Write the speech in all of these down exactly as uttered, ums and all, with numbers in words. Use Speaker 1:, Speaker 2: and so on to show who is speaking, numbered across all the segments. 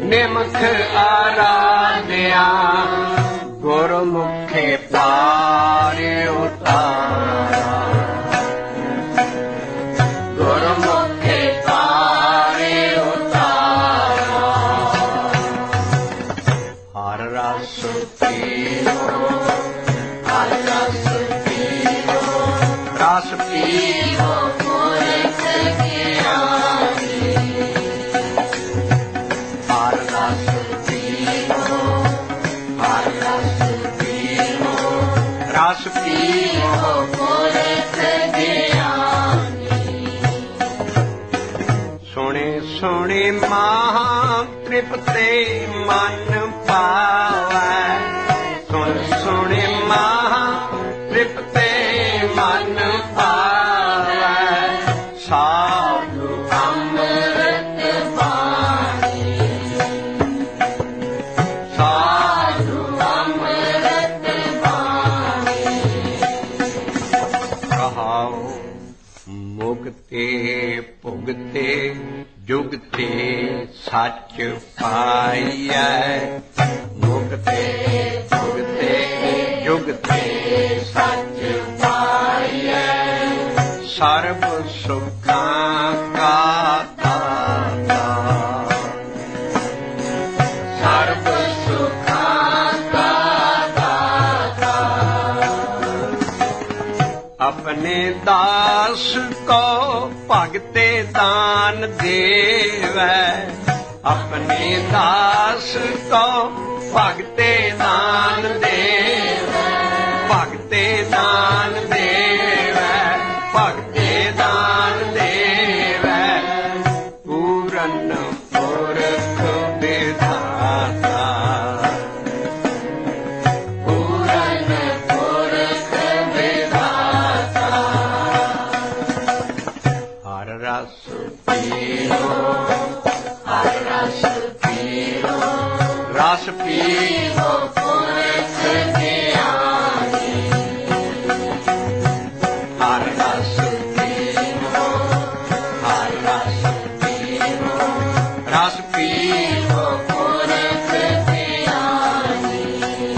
Speaker 1: ਨਿਮਖ ਆਰਾਧਿਆ ਗੁਰਮੁਖੇ ਪਾਰ ਉਤਾਰਾ ਗੁਰਮੁਖੇ ਪਾਰ ਉਤਾਰਾ ਹਰ ਰਸ ਪੀਓ ਹਰ ਰਸ ਪੀਓ ਰਸ ਪੀਓ ਪੁਰਖ ਗਿਆਨੀ ਹਰ ਰਸ ਪੀਓ ਹਰ ਰਸ ਪੀਓ ਰਸ ਪੀਓ ਪੁਰਖ ਗਿਆਨੀ ਸੁਣੇ ਸੁਣੇ ਮਹਾ ਤ੍ਰਿਪਤੇ ਮਨ ਪਾਵੈ ਸੁਣ ਸੁਣੇ ਮਹਾ ਤ੍ਰਿਪਤੇ ਮਨ ਪਾਵੈ ਸਾਧੂ ਅੰਮ੍ਰਿਤ ਬਾਣੀ ਸਾਧੂ ਅੰਮ੍ਰਿਤ ਬਾਣੀ ਕਹਾਓ ਮੁਕਤੇ ਭੁਗਤੇ ਜੁਗਤੇ ਸੱਚ ਪਾਈਐ ਮੁਕਤੇ ਭੁਗਤੇ ਜੁਗਤੇ ਸੱਚ ਪਾਈਐ ਸਰਬ ਸੁਖਾਂ ਕਾ ਦਾਤਾ ਸਰਬ ਸੁਖਾਂ ਕਾ ਦਾਤਾ ਆਪਣੇ ਦਾਸ ਕੋ ਭਗਤੇ ਦਾਨ ਦੇਵੈ ਆਪਣੇ ਦਾਸ ਕੋ ਭਗਤੇ ਦਾਨ ਦੇਵੈ ਭਗਤੇ ਦਾਨ ਦੇਵੈ ਭਗਤੇ ਦਾਨ ਦੇਵੈ ਪੂਰਨ ਪੁਰਖ ਵਿਧਾਤਾ ਪੂਰਨ ਪੁਰਖ ਵਿਧਾਤਾ ਹਰ ਰਸ ਪੀਓ ਹਰ ਰਸ ਪੀਓ ਰਸ ਪੀਓ ਪੁਰਖ ਗਿਆਨੀ ਹਰ ਰਸ ਪੀਓ ਹਰ ਰਸ ਪੀਓ ਰਸ ਪੀਓ ਪੁਰਖ ਗਿਆਨੀ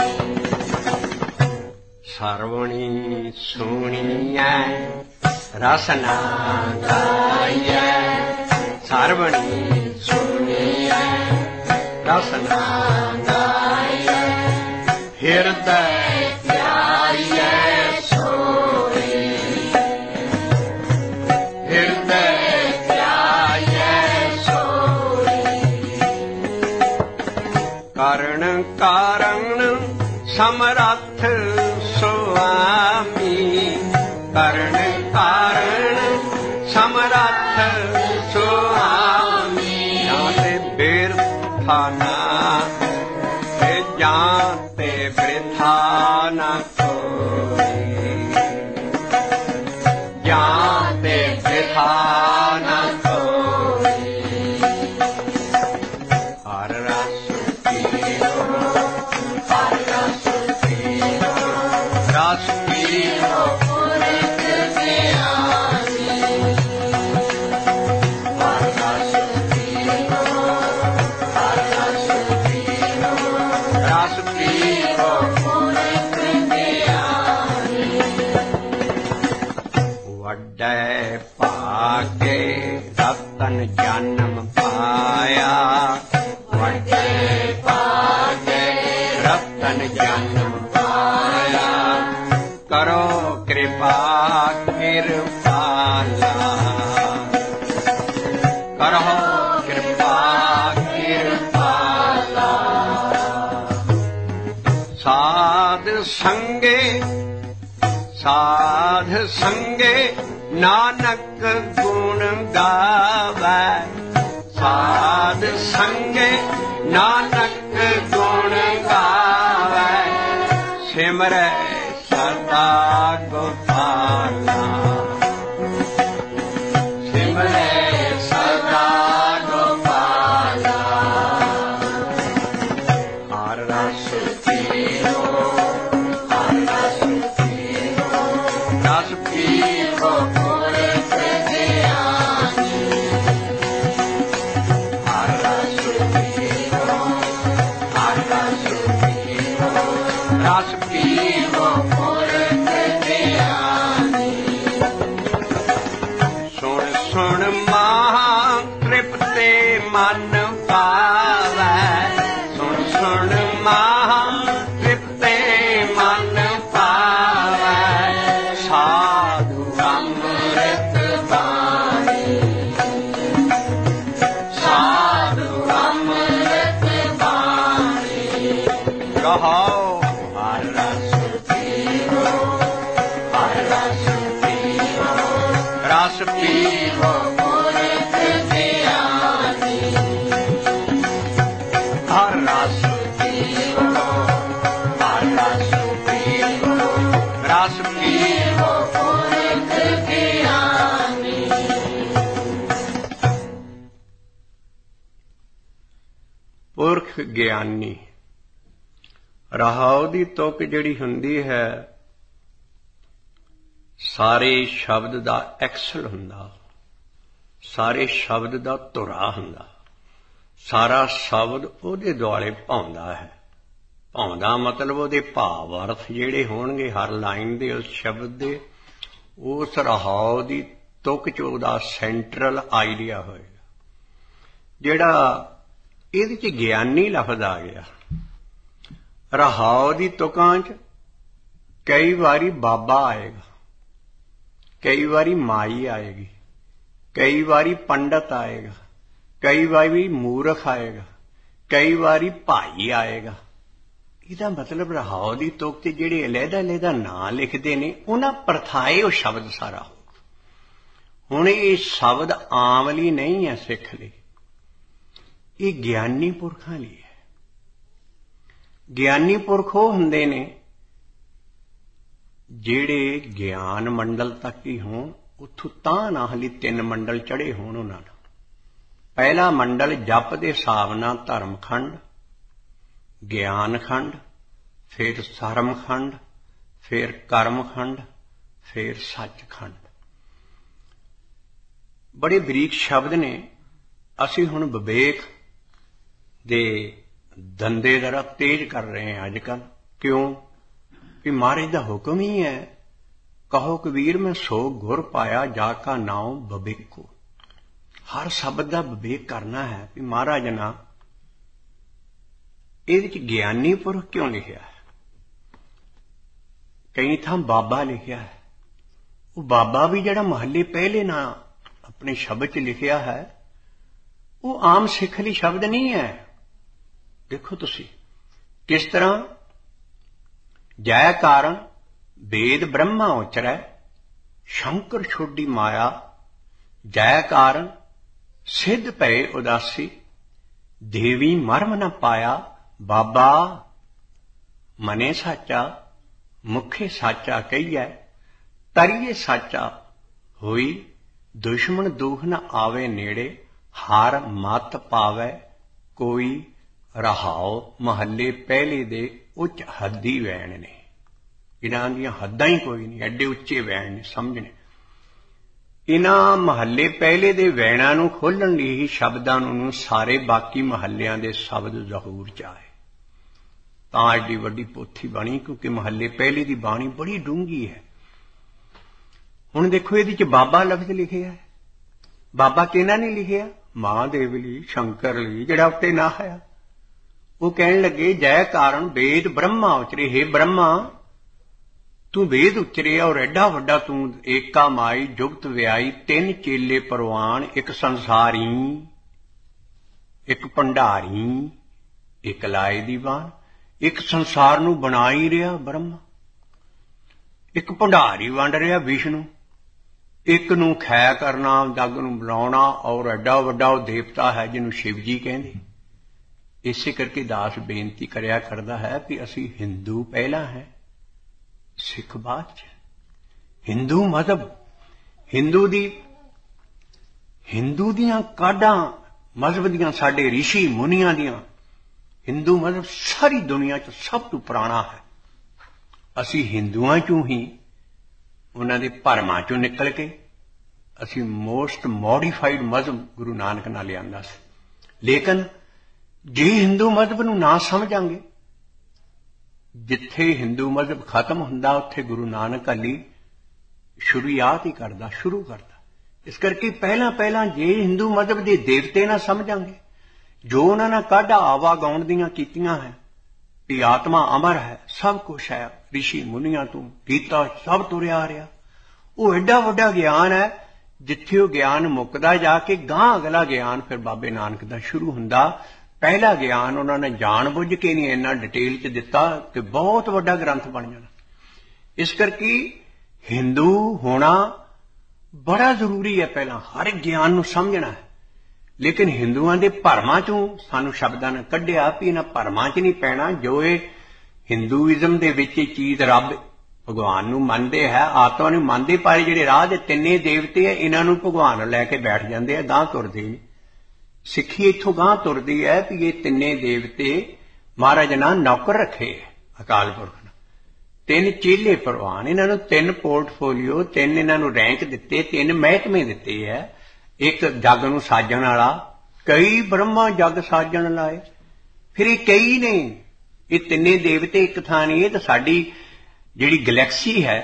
Speaker 1: ਸਰਵਣੀ ਸੁਣੀਐ ਰਸ ਨਾ ਗਾਈਐ ਸਰਵਣੀ ਸੁਣੀਐ ਰਸ ਨਾ ਗਾਈਐ ਹਿਰਦੈ ਧਿਆਈਐ ਸੋਈ ਹਿਰਦੈ ਧਿਆਈਐ ਸੋਈ ਕਰਨ ਕਾਰਣ ਸਮਰੱਥ ਸੁਆਮੀ ਕਰਨ ਕਾਰਣ ਸਮਰੱਥ ਸੁਆਮੀ ਤੇ ਬਿਰਥਾ ਨਾ ਤੇ ਜਾਂ ਤੇ ਬਿਰਥਾ ਨਾ ਕੋਈ ਜਾਂ ਤੇ ਬਿਰਥਾ ਨਾ ਕੋਈ ਹਰ ਰਸ ਪੀਓ ਹਰ ਰਸ ਪੀਓ ਰਸ ਪੀਓ ਪੁਰਖ ਗਿਆਨੀ ਹਰ ਰਸ ਪੀਓ ਹਰ ਰਸ ਪੀਓ ਰਸ ਪੀਓ ਪੁਰਖ ਗਿਆਨੀ ਵੱਡੇ ਭਾਗੇ ਰਤਨ ਜਨਮ ਪਾਇਆ ਵੱਡੇ ਭਾਗੇ ਰਤਨ ਜਨਮ ਪਾਇਆ ਕਰੋ ਕਿਰਪਾ ਕਿਰਪਾਲਾ ਕਰੋ ਕਿਰਪਾ ਕਿਰਪਾਲਾ ਸਾਧ ਸੰਗੇ ਸਾਧ ਸੰਗੇ ਨਾਨਕ ਗੁਣ ਗਾਵੈ ਸਾਧ ਸੰਗੇ ਨਾਨਕ ਗੁਣ ਗਾਵੈ ਸਿਮਰੈ ਸਦਾ ਗੋਪਾਲਾ ਸਿਮਰੈ ਸਦਾ ਗੋਪਾਲਾ ਹਰ ਰਸ ਪੀਓ ਹਰ ਰਸ ਪੀਓ ਰਸ ਪੀਓ ਪੁਰਖ ਗਿਆਨੀ ਹਰ ਰਸ ਪੀਓ मन पावै सुन सुन महा तृप्ते मन पावै साधु अमृत बाणी साधु अमृत बाणी कहो हर रस पीवो हर रस पीवो रस पीवो पुरख ज्ञानी हर रस पीवो हर रस पीवो रस पीवो पुरख ज्ञानी। पुरख ज्ञानी ਰਹਾਉ ਦੀ ਤੁਕ ਜਿਹੜੀ ਹੁੰਦੀ ਹੈ ਸਾਰੇ ਸ਼ਬਦ ਦਾ ਐਕਸਲ ਹੁੰਦਾ, ਸਾਰੇ ਸ਼ਬਦ ਦਾ ਧੁਰਾ ਹੁੰਦਾ, ਸਾਰਾ ਸ਼ਬਦ ਉਹਦੇ ਦੁਆਲੇ ਭਾਉਂਦਾ ਹੈ। ਭਾਉਂਦਾ ਮਤਲਬ ਉਹਦੇ ਭਾਵ ਅਰਥ ਜਿਹੜੇ ਹੋਣਗੇ ਹਰ ਲਾਈਨ ਦੇ ਉਸ ਸ਼ਬਦ ਦੇ, ਉਸ ਰਹਾਉ ਦੀ ਤੁਕ 'ਚ ਉਹਦਾ ਸੈਂਟਰਲ ਆਈਡੀਆ ਹੋਏਗਾ। ਜਿਹੜਾ ਇਹਦੇ 'ਚ ਗਿਆਨੀ ਲਫ਼ਜ਼ ਆ ਗਿਆ ਰਹਾਉ ਦੀ ਤੁਕਾਂ 'ਚ, ਕਈ ਵਾਰੀ ਬਾਬਾ ਆਏਗਾ, ਕਈ ਵਾਰੀ ਮਾਈ ਆਏਗੀ, ਕਈ ਵਾਰੀ ਪੰਡਤ ਆਏਗਾ, ਕਈ ਵਾਰੀ ਮੂਰਖ ਆਏਗਾ, ਕਈ ਵਾਰੀ ਭਾਈ ਆਏਗਾ। ਇਹਦਾ ਮਤਲਬ ਰਹਾਉ ਦੀ ਤੁਕ 'ਤੇ ਜਿਹੜੇ ਅਲੱਗਾ ਅਲੱਗਾ ਨਾਂ ਲਿਖਦੇ ਨੇ ਉਹਨਾਂ ਪ੍ਰਥਾਏ ਉਹ ਸ਼ਬਦ ਸਾਰਾ ਹੋ। ਹੁਣ ਇਹ ਸ਼ਬਦ ਆਮ ਲਈ ਨਹੀਂ ਹੈ ਸਿੱਖ ਲਈ, ਇਹ ਗਿਆਨੀ ਪੁਰਖਾਂ ਲਈ ਹੈ। ਗਿਆਨੀ ਪੁਰਖ ਉਹ ਹੁੰਦੇ ਨੇ ਜਿਹੜੇ ਗਿਆਨ ਮੰਡਲ ਤੱਕ ਹੀ ਹੋਣ, ਉੱਥੋਂ ਤਾਂ ਨਾ ਹਲੀ ਤਿੰਨ ਮੰਡਲ ਚੜ੍ਹੇ ਹੋਣ ਉਹਨਾਂ ਨੂੰ। ਪਹਿਲਾ ਮੰਡਲ ਜਪ ਦੇ ਹਿਸਾਬ ਨਾਲ ਧਰਮ ਖੰਡ, ਗਿਆਨ ਖੰਡ, ਫਿਰ ਸਰਮ ਖੰਡ, ਫਿਰ ਕਰਮ ਖੰਡ, ਫਿਰ ਸੱਚ ਖੰਡ। ਬੜੇ ਬਰੀਕ ਸ਼ਬਦ ਨੇ। ਅਸੀਂ ਹੁਣ ਵਿਵੇਕ ਦੇ ਦੰਦੇ ਜ਼ਰਾ ਤੇਜ਼ ਕਰ ਰਹੇ ਹਾਂ ਅੱਜ ਕੱਲ੍ਹ। ਕਿਉਂ? ਕਿ ਮਹਾਰਾਜ ਦਾ ਹੁਕਮ ਹੀ ਹੈ, ਕਹੋ ਕਬੀਰ ਮੈਂ ਸੋ ਗੁਰ ਪਾਇਆ ਜਾ ਕਾ ਨਾਮ ਵਿਵੇਕੋ। ਹਰ ਸ਼ਬਦ ਦਾ ਵਿਵੇਕ ਕਰਨਾ ਹੈ ਵੀ ਮਹਾਰਾਜ ਨਾ ਇਹਦੇ 'ਚ ਗਿਆਨੀ ਪੁਰਖ ਕਿਉਂ ਲਿਖਿਆ ਹੈ? ਕਈ ਥਾਂ ਬਾਬਾ ਲਿਖਿਆ ਹੈ। ਉਹ ਬਾਬਾ ਵੀ ਜਿਹੜਾ ਮਹੱਲੇ ਪਹਿਲੇ ਨਾ ਆਪਣੇ ਸ਼ਬਦ 'ਚ ਲਿਖਿਆ ਹੈ, ਉਹ ਆਮ ਸਿੱਖ ਲਈ ਸ਼ਬਦ ਨਹੀਂ ਹੈ। ਦੇਖੋ ਤੁਸੀਂ ਕਿਸ ਤਰ੍ਹਾਂ ਜੈ ਕਾਰਨ ਵੇਦ ਬ੍ਰਹਮਾ ਉਚਰੈ ਸ਼ੰਕਰ ਛੋਡੀ ਮਾਇਆ ਜੈ ਕਾਰਨ ਸਿੱਧ ਭਏ ਉਦਾਸੀ ਦੇਵੀ ਮਰਮ ਨ ਪਾਇਆ ਬਾਬਾ ਮਨੇ ਸਾਚਾ ਮੁਖੇ ਸਾਚਾ ਕਹੀਐ ਤਰੀਏ ਸਾਚਾ ਹੋਈ ਦੁਸ਼ਮਣ ਦੁਖ ਨ ਆਵੇ ਨੇੜੇ ਹਰ ਮਤ ਪਾਵੈ ਕੋਈ ਰਹਾਉ। ਮਹੱਲੇ ਪਹਿਲੇ ਦੇ ਉੱਚ ਹੱਦੀ ਵੈਣ ਨੇ, ਇਹਨਾਂ ਦੀਆਂ ਹੱਦਾਂ ਹੀ ਕੋਈ ਨਹੀਂ, ਐਡੇ ਉੱਚੇ ਵੈਣ ਨੇ ਸਮਝਣੇ। ਇਹਨਾਂ ਮਹੱਲੇ ਪਹਿਲੇ ਦੇ ਵੈਣਾਂ ਨੂੰ ਖੋਲ੍ਹਣ ਲਈ ਹੀ ਸ਼ਬਦਾਂ ਨੂੰ ਸਾਰੇ ਬਾਕੀ ਮਹੱਲਿਆਂ ਦੇ ਸ਼ਬਦ ਜ਼ਹੂਰ 'ਚ ਆਏ, ਤਾਂ ਐਡੀ ਵੱਡੀ ਪੋਥੀ ਬਣੀ। ਕਿਉਂਕਿ ਮਹੱਲੇ ਪਹਿਲੇ ਦੀ ਬਾਣੀ ਬੜੀ ਡੂੰਘੀ ਹੈ। ਹੁਣ ਦੇਖੋ ਇਹਦੇ 'ਚ ਬਾਬਾ ਲਫ਼ਜ਼ ਲਿਖਿਆ ਹੈ। ਬਾਬਾ ਕਿਹਨਾਂ ਨੇ ਲਿਖਿਆ? ਮਹਾਂਦੇਵ ਲਈ, ਸ਼ੰਕਰ ਲਈ, ਜਿਹੜਾ ਉੱਤੇ ਨਾ ਹੈ। ਉਹ ਕਹਿਣ ਲੱਗੇ ਜੈ ਕਾਰਨ ਵੇਦ ਬ੍ਰਹਮਾ ਉਚਰੇ, ਹੇ ਬ੍ਰਹਮਾ ਤੂੰ ਵੇਦ ਉਚਰਿਆ ਔਰ ਐਡਾ ਵੱਡਾ ਤੂੰ ਏਕਾ ਮਾਈ ਜੁਗਤ ਵਿਆਈ ਤਿੰਨ ਚੇਲੇ ਪਰਵਾਨ, ਇੱਕ ਸੰਸਾਰੀ, ਇੱਕ ਭੰਡਾਰੀ, ਇੱਕ ਲਾਏ ਦੀਵਾਨ। ਇੱਕ ਸੰਸਾਰ ਨੂੰ ਬਣਾ ਹੀ ਰਿਹਾ ਬ੍ਰਹਮਾ, ਇੱਕ ਭੰਡਾਰੀ ਵੰਡ ਰਿਹਾ ਵਿਸ਼ਨੂੰ, ਇੱਕ ਨੂੰ ਖੈ ਕਰਨਾ, ਜੱਗ ਨੂੰ ਬਣਾਉਣਾ, ਔਰ ਐਡਾ ਵੱਡਾ ਉਹ ਦੇਵਤਾ ਹੈ ਜਿਹਨੂੰ ਸ਼ਿਵ ਜੀ ਕਹਿੰਦੇ। ਇਸੇ ਕਰਕੇ ਦਾਸ ਬੇਨਤੀ ਕਰਿਆ ਕਰਦਾ ਹੈ ਕਿ ਅਸੀਂ ਹਿੰਦੂ ਪਹਿਲਾਂ ਹੈ, ਸਿੱਖ ਬਾਅਦ 'ਚ। ਹਿੰਦੂ ਮਜ਼ਹਬ, ਹਿੰਦੂ ਦੀ ਹਿੰਦੂ ਦੀਆਂ ਕਾਢਾਂ ਮਜ਼ਹਬ ਦੀਆਂ, ਸਾਡੇ ਰਿਸ਼ੀ ਮੁਨੀਆਂ ਦੀਆਂ, ਹਿੰਦੂ ਮਜ਼ਹਬ ਸਾਰੀ ਦੁਨੀਆ 'ਚ ਸਭ ਤੋਂ ਪੁਰਾਣਾ ਹੈ। ਅਸੀਂ ਹਿੰਦੂਆਂ 'ਚੋਂ ਹੀ, ਉਹਨਾਂ ਦੇ ਭਰਮਾਂ 'ਚੋਂ ਨਿਕਲ ਕੇ ਅਸੀਂ ਮੋਸਟ ਮੋਡੀਫਾਈਡ ਮਜ਼ਹਬ ਗੁਰੂ ਨਾਨਕ ਨਾਲ ਲਿਆਂਦਾ ਸੀ। ਲੇਕਿਨ ਜੇ ਹਿੰਦੂ ਮਜ਼ਹਬ ਨੂੰ ਨਾ ਸਮਝਾਂਗੇ, ਜਿੱਥੇ ਹਿੰਦੂ ਮਜ਼ਹਬ ਖਤਮ ਹੁੰਦਾ ਉੱਥੇ ਗੁਰੂ ਨਾਨਕ ਅਲੀ ਸ਼ੁਰੂਆਤ ਹੀ ਕਰਦਾ, ਸ਼ੁਰੂ ਕਰਦਾ। ਇਸ ਕਰਕੇ ਪਹਿਲਾਂ ਪਹਿਲਾਂ ਜੇ ਹਿੰਦੂ ਮਜ਼ਹਬ ਦੇ ਦੇਵਤੇ ਨਾ ਸਮਝਾਂਗੇ, ਜੋ ਉਹਨਾਂ ਨੇ ਕਾਢਾ ਆਵਾ ਗਾਉਣ ਦੀਆਂ ਕੀਤੀਆਂ ਹੈ ਵੀ ਆਤਮਾ ਅਮਰ ਹੈ, ਸਭ ਕੁਛ ਹੈ, ਰਿਸ਼ੀ ਮੁਨੀਆਂ ਤੋਂ ਗੀਤਾ ਸਭ ਤੁਰਿਆ ਆ ਰਿਹਾ। ਉਹ ਐਡਾ ਵੱਡਾ ਗਿਆਨ ਹੈ, ਜਿੱਥੇ ਉਹ ਗਿਆਨ ਮੁੱਕਦਾ ਜਾ ਕੇ ਗਾਂ ਅਗਲਾ ਗਿਆਨ ਫਿਰ ਬਾਬੇ ਨਾਨਕ ਦਾ ਸ਼ੁਰੂ ਹੁੰਦਾ। ਪਹਿਲਾ ਗਿਆਨ ਉਹਨਾਂ ਨੇ ਜਾਣ ਬੁੱਝ ਕੇ ਨਹੀਂ ਇੰਨਾ ਡਿਟੇਲ 'ਚ ਦਿੱਤਾ ਕਿ ਬਹੁਤ ਵੱਡਾ ਗ੍ਰੰਥ ਬਣ ਜਾਣਾ। ਇਸ ਕਰਕੇ ਹਿੰਦੂ ਹੋਣਾ ਬੜਾ ਜ਼ਰੂਰੀ ਹੈ। ਪਹਿਲਾਂ ਹਰ ਗਿਆਨ ਨੂੰ ਸਮਝਣਾ ਹੈ, ਲੇਕਿਨ ਹਿੰਦੂਆਂ ਦੇ ਭਰਮਾਂ 'ਚੋਂ ਸਾਨੂੰ ਸ਼ਬਦਾਂ ਨੇ ਕੱਢਿਆ ਵੀ ਇਹਨਾਂ ਭਰਮਾਂ 'ਚ ਨਹੀਂ ਪੈਣਾ। ਜੋ ਇਹ ਹਿੰਦੂਇਜ਼ਮ ਦੇ ਵਿੱਚ ਇਹ ਚੀਜ਼ ਰੱਬ ਭਗਵਾਨ ਨੂੰ ਮੰਨਦੇ ਹੈ, ਆਤਮਾ ਨੂੰ ਮੰਨਦੇ, ਪਰ ਜਿਹੜੇ ਰਾਹ ਦੇ ਤਿੰਨੇ ਦੇਵਤੇ ਹੈ ਇਹਨਾਂ ਨੂੰ ਭਗਵਾਨ ਲੈ ਕੇ ਬੈਠ ਜਾਂਦੇ ਆ, ਗਾਂਹ ਤੁਰਦੇ ਨਹੀਂ। ਸਿੱਖੀ ਇੱਥੋਂ ਗਾਂਹ ਤੁਰਦੀ ਹੈ ਵੀ ਇਹ ਤਿੰਨੇ ਦੇਵਤੇ ਮਹਾਰਾਜ ਨੇ ਨੌਕਰ ਰੱਖੇ ਅਕਾਲ ਪੁਰਖ ਨੇ, ਤਿੰਨ ਚੇਲੇ ਪ੍ਰਵਾਨ, ਇਹਨਾਂ ਨੂੰ ਤਿੰਨ ਪੋਰਟਫੋਲੀਓ, ਤਿੰਨ ਇਹਨਾਂ ਨੂੰ ਰੈਂਕ ਦਿੱਤੇ, ਤਿੰਨ ਮਹਿਕਮੇ ਦਿੱਤੇ ਹੈ। ਇੱਕ ਜੱਗ ਨੂੰ ਸਾਜਣ ਵਾਲਾ, ਕਈ ਬ੍ਰਹਮਾ ਜੱਗ ਸਾਜਣ ਲਾਏ, ਫਿਰ ਇਹ ਕਈ ਨੇ, ਇਹ ਤਿੰਨੇ ਦੇਵਤੇ ਇੱਕ ਥਾਂ ਨਹੀਂ। ਇਹ ਤਾਂ ਸਾਡੀ ਜਿਹੜੀ ਗਲੈਕਸੀ ਹੈ,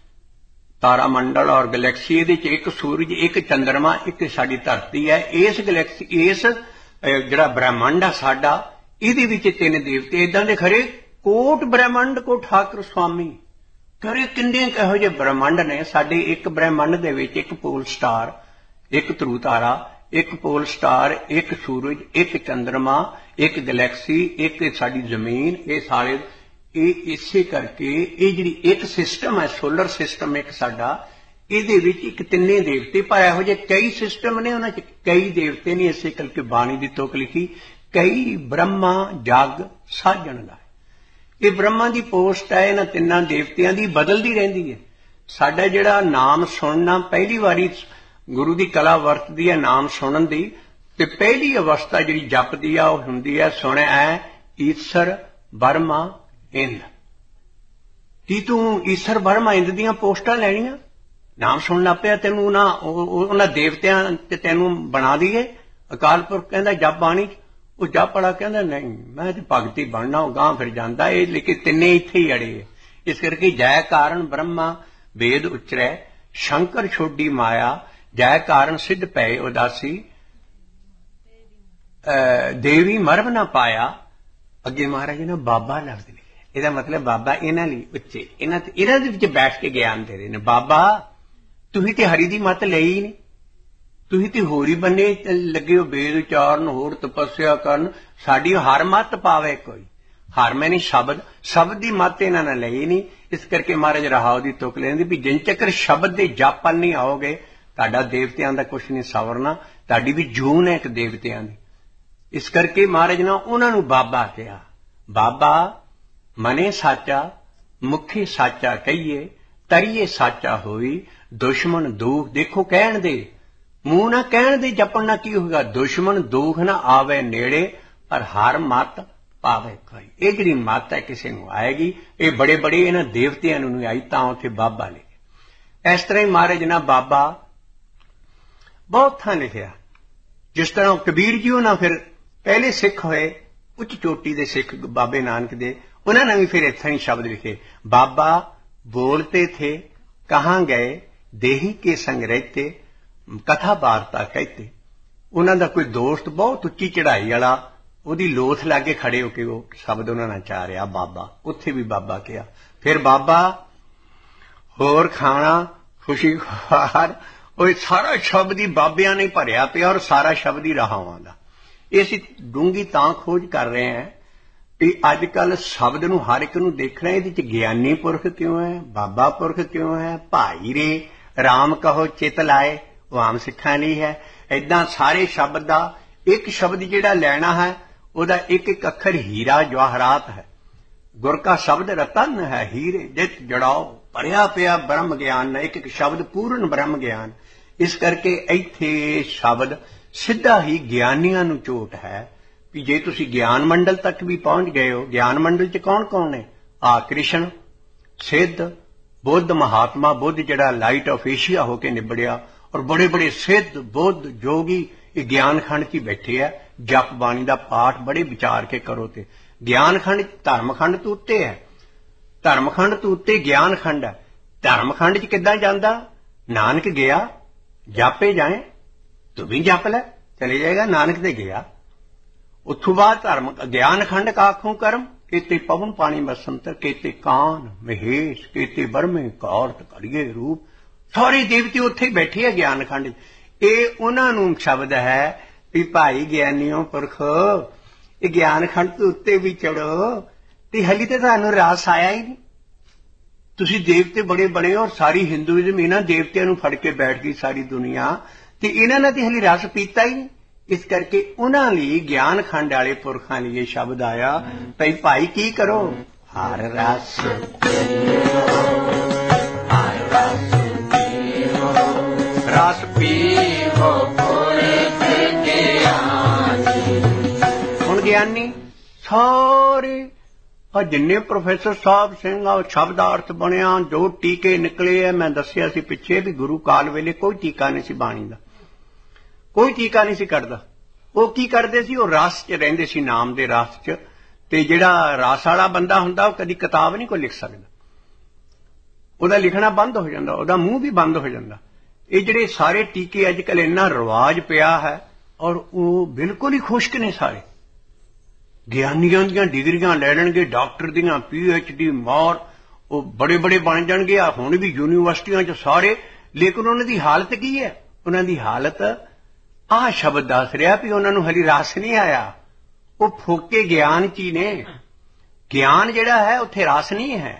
Speaker 1: ਤਾਰਾ ਮੰਡਲ ਔਰ ਗਲੈਕਸੀ, ਇਹਦੇ ਚ ਇੱਕ ਸੂਰਜ, ਇੱਕ ਚੰਦਰਮਾ, ਇੱਕ ਸਾਡੀ ਧਰਤੀ ਹੈ। ਇਸ ਗਲੈਕਸੀ, ਇਸ ਜਿਹੜਾ ਬ੍ਰਹਿਮੰਡ ਆ ਸਾਡਾ, ਇਹਦੇ ਵਿੱਚ ਤਿੰਨ ਦੇਵਤੇ ਏਦਾਂ ਦੇ ਖਰੇ ਕੋਟ ਬ੍ਰਹਿਮੰਡ ਕੋ ਠਾਕੁਰ ਸੁਆਮੀ ਖਰੇ ਕਿੰਨੇ ਇਹੋ ਜਿਹੇ ਬ੍ਰਹਿਮੰਡ ਨੇ। ਸਾਡੇ ਇੱਕ ਬ੍ਰਹਿਮੰਡ ਦੇ ਵਿੱਚ ਇੱਕ ਪੋਲ ਸਟਾਰ, ਇੱਕ ਧਰੂ ਤਾਰਾ, ਇੱਕ ਪੋਲ ਸਟਾਰ, ਇੱਕ ਸੂਰਜ, ਇੱਕ ਚੰਦਰਮਾ, ਇੱਕ ਗਲੈਕਸੀ, ਇੱਕ ਸਾਡੀ ਜ਼ਮੀਨ, ਇਹ ਸਾਰੇ ਇਹ ਇਸੇ ਕਰਕੇ ਇਹ ਜਿਹੜੀ ਇੱਕ ਸਿਸਟਮ ਹੈ, ਸੋਲਰ ਸਿਸਟਮ ਇੱਕ ਸਾਡਾ, ਇਹਦੇ ਵਿੱਚ ਇੱਕ ਤਿੰਨੇ ਦੇਵਤੇ, ਪਰ ਇਹੋ ਜਿਹੇ ਕਈ ਸਿਸਟਮ ਨੇ, ਉਹਨਾਂ 'ਚ ਕਈ ਦੇਵਤੇ ਨਹੀਂ। ਇਸੇ ਕਰਕੇ ਬਾਣੀ ਦੀ ਤੁਕ ਲਿਖੀ, ਕਈ ਬ੍ਰਹਮਾ ਜੱਗ ਸਾਜਣ ਦਾ। ਇਹ ਬ੍ਰਹਮਾ ਦੀ ਪੋਸਟ ਹੈ, ਇਹਨਾਂ ਤਿੰਨਾਂ ਦੇਵਤਿਆਂ ਦੀ ਬਦਲਦੀ ਰਹਿੰਦੀ ਹੈ। ਸਾਡਾ ਜਿਹੜਾ ਨਾਮ ਸੁਣਨਾ, ਪਹਿਲੀ ਵਾਰੀ ਗੁਰੂ ਦੀ ਕਲਾ ਵਰਤਦੀ ਹੈ ਨਾਮ ਸੁਣਨ ਦੀ, ਤੇ ਪਹਿਲੀ ਅਵਸਥਾ ਜਿਹੜੀ ਜਪਦੀ ਆ ਉਹ ਹੁੰਦੀ ਹੈ ਸੁਣਿਆ ਈਸ਼ਰ ਬਰਮਾ ਇੰਦ। ਕੀ ਤੂੰ ਈਸ਼ਰ ਬਰਮਾ ਇੰਦ ਦੀਆਂ ਪੋਸਟਾਂ ਲੈਣੀਆਂ? ਨਾਮ ਸੁਣ ਲੱਗ ਪਿਆ, ਤੈਨੂੰ ਨਾ ਉਹਨਾਂ ਦੇਵਤਿਆਂ ਤੇ ਤੈਨੂੰ ਬਣਾ ਦਈਏ। ਅਕਾਲ ਪੁਰਖ ਕਹਿੰਦਾ ਜਪ ਬਾਣੀ, ਉਹ ਜਪ ਵਾਲਾ ਕਹਿੰਦਾ ਨਹੀਂ ਮੈਂ ਤੇ ਭਗਤੀ ਬਣਨਾ, ਉਹ ਗਾਂ ਫਿਰ ਜਾਂਦਾ। ਇਹ ਲੇਕਿਨ ਤਿੰਨੇ ਇੱਥੇ ਹੀ ਅੜੇ। ਇਸ ਕਰਕੇ ਜੈ ਕਾਰਨ ਬ੍ਰਹਮਾ ਵੇਦ ਉਚਰੈ, ਸ਼ੰਕਰ ਛੋਡੀ ਮਾਇਆ, ਜੈ ਕਾਰਨ ਸਿੱਧ ਪਏ ਉਦਾਸੀ, ਦੇਵੀ ਮਰਮ ਨਾ ਪਾਇਆ। ਅੱਗੇ ਮਹਾਰਾਜ ਨੇ ਬਾਬਾ ਲਫ਼ਜ਼ ਲਿਖਿਆ, ਇਹਦਾ ਮਤਲਬ ਬਾਬਾ ਇਹਨਾਂ ਲਈ ਉੱਚੇ, ਇਹਨਾਂ ਤੇ ਇਹਨਾਂ ਦੇ ਵਿੱਚ ਬੈਠ ਕੇ ਗਿਆਨ ਦੇ ਰਹੇ ਨੇ। ਬਾਬਾ ਤੁਸੀਂ ਤੇ ਹਰੀ ਦੀ ਮੱਤ ਲਈ ਨਹੀਂ, ਤੁਸੀਂ ਤੇ ਹੋਰ ਹੀ ਬੰਨੇ ਲੱਗੇ ਹੋ, ਵੇਦ ਉਚਾਰਨ, ਹੋਰ ਤਪੱਸਿਆ ਕਰਨ। ਸਾਡੀ ਹਰ ਮੱਤ ਪਾਵੇ ਕੋਈ, ਹਰ ਮੈਨੀ ਸ਼ਬਦ, ਸ਼ਬਦ ਦੀ ਮੱਤ ਇਹਨਾਂ ਨੇ ਲਈ ਨਹੀਂ। ਇਸ ਕਰਕੇ ਮਹਾਰਾਜ ਰਹਾਉ ਦੀ ਤੁਕ ਲੈਂਦੇ ਵੀ ਜਿੰਨ ਚੱਕਰ ਸ਼ਬਦ ਦੇ ਜਾਪਨ ਨਹੀਂ ਆਓਗੇ, ਤੁਹਾਡਾ ਦੇਵਤਿਆਂ ਦਾ ਕੁਛ ਨਹੀਂ ਸਵਰਨਾ, ਤੁਹਾਡੀ ਵੀ ਜੂਨ ਹੈ ਇੱਕ ਦੇਵਤਿਆਂ ਦੀ। ਇਸ ਕਰਕੇ ਮਹਾਰਾਜ ਨੇ ਉਹਨਾਂ ਨੂੰ ਬਾਬਾ ਕਿਹਾ। ਬਾਬਾ ਮਨੇ ਸਾਚਾ, ਮੁਖੀ ਸਾਚਾ ਕਹੀਏ, ਤਰੀਏ ਸਾਚਾ ਹੋਈ, ਦੁਸ਼ਮਣ ਦੂਖ। ਦੇਖੋ ਕਹਿਣ ਦੇ, ਮੂੰਹ ਨਾ ਕਹਿਣ ਦੇ, ਜਪਣ ਨਾ ਕੀ ਹੋਵੇਗਾ? ਦੁਸ਼ਮਣ ਦੁੱਖ ਨਾ ਆਵੇ ਨੇੜੇ, ਪਰ ਹਰ ਮੱਤ ਪਾਵੇ ਕੋਈ। ਇਹ ਜਿਹੜੀ ਮੱਤ ਹੈ ਕਿਸੇ ਨੂੰ ਆਏਗੀ, ਇਹ ਬੜੇ ਬੜੇ ਇਹਨਾਂ ਦੇਵਤਿਆਂ ਨੂੰ ਨਹੀਂ ਆਈ, ਤਾਂ ਉੱਥੇ ਬਾਬਾ ਲਿਖਿਆ। ਇਸ ਤਰ੍ਹਾਂ ਹੀ ਮਹਾਰਾਜ ਨੇ ਬਾਬਾ ਬਹੁਤ ਥਾਂ ਲਿਖਿਆ। ਜਿਸ ਤਰ੍ਹਾਂ ਕਬੀਰ ਜੀ ਉਹਨਾਂ ਫਿਰ ਪਹਿਲੇ ਸਿੱਖ ਹੋਏ, ਉੱਚ ਚੋਟੀ ਦੇ ਸਿੱਖ ਬਾਬੇ ਨਾਨਕ ਦੇ, ਉਹਨਾਂ ਨੇ ਵੀ ਫਿਰ ਇੱਥੇ ਹੀ ਸ਼ਬਦ ਲਿਖੇ। ਬਾਬਾ ਬੋਲਤੇ ਥੇ ਕਹਾਂ ਗਏ, ਦੇਹੀ ਕੇ ਸੰਗ ਰਹਿਤੇ, ਕਥਾ ਵਾਰਤਾ ਕਹਿਤੇ। ਉਹਨਾਂ ਦਾ ਕੋਈ ਦੋਸਤ ਬਹੁਤ ਉੱਚੀ ਚੜ੍ਹਾਈ ਵਾਲਾ, ਉਹਦੀ ਲੋਥ ਲਾ ਕੇ ਖੜੇ ਹੋ ਕੇ ਉਹ ਸ਼ਬਦ ਉਹਨਾਂ ਨੇ ਚਾਰਿਆ ਬਾਬਾ, ਉੱਥੇ ਵੀ ਬਾਬਾ ਕਿਹਾ। ਫਿਰ ਬਾਬਾ ਹੋਰ ਖਾਣਾ ਖੁਸ਼ੀ ਖੁਆਰ, ਉਹ ਸਾਰਾ ਸ਼ਬਦ ਹੀ ਬਾਬਿਆਂ ਨੇ ਭਰਿਆ ਪਿਆ, ਔਰ ਸਾਰਾ ਸ਼ਬਦ ਹੀ ਰਹਾਵਾਂ ਦਾ। ਇਹ ਅਸੀਂ ਡੂੰਘੀ ਤਾਂ ਖੋਜ ਕਰ ਰਹੇ ਹਾਂ ਵੀ ਅੱਜ ਕੱਲ੍ਹ ਸ਼ਬਦ ਨੂੰ ਹਰ ਇੱਕ ਨੂੰ ਦੇਖਣਾ, ਇਹਦੇ ਚ ਗਿਆਨੀ ਪੁਰਖ ਕਿਉਂ ਹੈ, ਬਾਬਾ ਪੁਰਖ ਕਿਉਂ ਹੈ, ਭਾਈ ਰੇ ਰਾਮ ਕਹੋ ਚਿਤ ਲਾਏ, ਉਹ ਆਮ ਸਿੱਖਾਂ ਲਈ ਹੈ। ਏਦਾਂ ਸਾਰੇ ਸ਼ਬਦ ਦਾ ਇੱਕ ਸ਼ਬਦ ਜਿਹੜਾ ਲੈਣਾ ਹੈ, ਉਹਦਾ ਇੱਕ ਇੱਕ ਅੱਖਰ ਹੀਰਾ ਜਵਾਹਰਾਤ ਹੈ। ਗੁਰ ਕਾ ਸ਼ਬਦ ਰਤਨ ਹੈ, ਹੀਰੇ ਜਿਤ ਜੜਾਓ, ਭਰਿਆ ਪਿਆ ਬ੍ਰਹਮ ਗਿਆਨ, ਇੱਕ ਇੱਕ ਸ਼ਬਦ ਪੂਰਨ ਬ੍ਰਹਮ ਗਿਆਨ। ਇਸ ਕਰਕੇ ਇੱਥੇ ਸ਼ਬਦ ਸਿੱਧਾ ਹੀ ਗਿਆਨੀਆਂ ਨੂੰ ਝੋਟ ਹੈ ਵੀ ਜੇ ਤੁਸੀਂ ਗਿਆਨ ਮੰਡਲ ਤੱਕ ਵੀ ਪਹੁੰਚ ਗਏ ਹੋ। ਗਿਆਨ ਮੰਡਲ ਚ ਕੌਣ ਕੌਣ ਨੇ? ਆ ਕ੍ਰਿਸ਼ਨ, ਸਿੱਧ, ਬੁੱਧ, ਮਹਾਤਮਾ ਬੁੱਧ ਜਿਹੜਾ ਲਾਈਟ ਆਫ ਏਸ਼ੀਆ ਹੋ ਕੇ ਨਿਬੜਿਆ, ਔਰ ਬੜੇ ਬੜੇ ਸਿੱਧ ਬੁੱਧ ਜੋਗੀ ਇਹ ਗਿਆਨ ਖੰਡ 'ਚ ਹੀ ਬੈਠੇ ਆ। ਜਪ ਬਾਣੀ ਦਾ ਪਾਠ ਬੜੇ ਵਿਚਾਰ ਕੇ ਕਰੋ। ਤੇ ਗਿਆਨ ਖੰਡ ਧਰਮ ਖੰਡ ਤੋਂ ਉੱਤੇ ਹੈ, ਧਰਮ ਖੰਡ ਤੋਂ ਉੱਤੇ ਗਿਆਨ ਖੰਡ ਹੈ। ਧਰਮ ਖੰਡ 'ਚ ਕਿੱਦਾਂ ਜਾਂਦਾ? ਨਾਨਕ ਗਿਆ ਜਾਪੇ ਜਾਏ, ਤੂੰ ਵੀ ਜਪ ਲੈ, ਚਲੇ ਜਾਏਗਾ। ਨਾਨਕ ਤੇ ਗਿਆ, उत्थों बाद धर्म ज्ञान खंड काखों कर्म केते पवन पानी बसंतर केते कान महेश केते बरमे कौरत करिए रूप सारे देवते उत्थे ही बैठे है ज्ञान खंड ये उन्होंने शब्द है भी भाई ज्ञानियों पुरख ये ज्ञान खंड तो उत्ते भी चढ़ो ते हली तो तुहानू रास आया ही नहीं तुसी देवते बड़े बने और सारी हिंदुइज्म इन्हां देवतियां नू फड़ के बैठ गई सारी दुनिया ते इन्हां ने ते हली रस पीता ही नहीं इस करके उन्हां लई ज्ञान खंड वाले पुरखां लई ये शब्द आया भई भाई की करो हर रस हर रस रस पीवो हुण ज्ञानी सारे आ जिन्ने प्रोफैसर साहब सिंह आ शब्दार्थ बनिया जो टीके निकले है मैं दस्सिया सी पिछे भी गुरु काल वेले कोई टीका नहीं सी बाणी दा कोई टीका नहीं सी करदा वो की करदे सी वो रस च रहिंदे सी नाम दे रस च ते जिहड़ा रस वाला बंदा हुंदा वो कदी किताब नहीं कोई लिख सकदा ਉਹਦਾ लिखना बंद हो जाता ਉਹਦਾ मूँह भी बंद हो जाता ये ਜਿਹੜੇ सारे टीके अजकल इन्ना रिवाज पिया है और वो बिल्कुल ही खुश्क ने सारे ਗਿਆਨੀਆਂ ਦੀਆਂ ਡਿਗਰੀਆਂ ਲੈ ਲੈਣਗੇ ਡਾਕਟਰ ਦੀਆਂ पी एच डी ਮੌਰ ਉਹ बड़े बड़े बन जाणगे आ हुण भी यूनीवर्सिटियां च सारे लेकिन उन्हां दी हालत की है उन्हां दी हालत आ शब्द दस रहा भी उन्हां नूं हली रस नहीं आया वो फोके ज्ञान च ही ने ज्ञान जिहड़ा है उत्थे रस नहीं है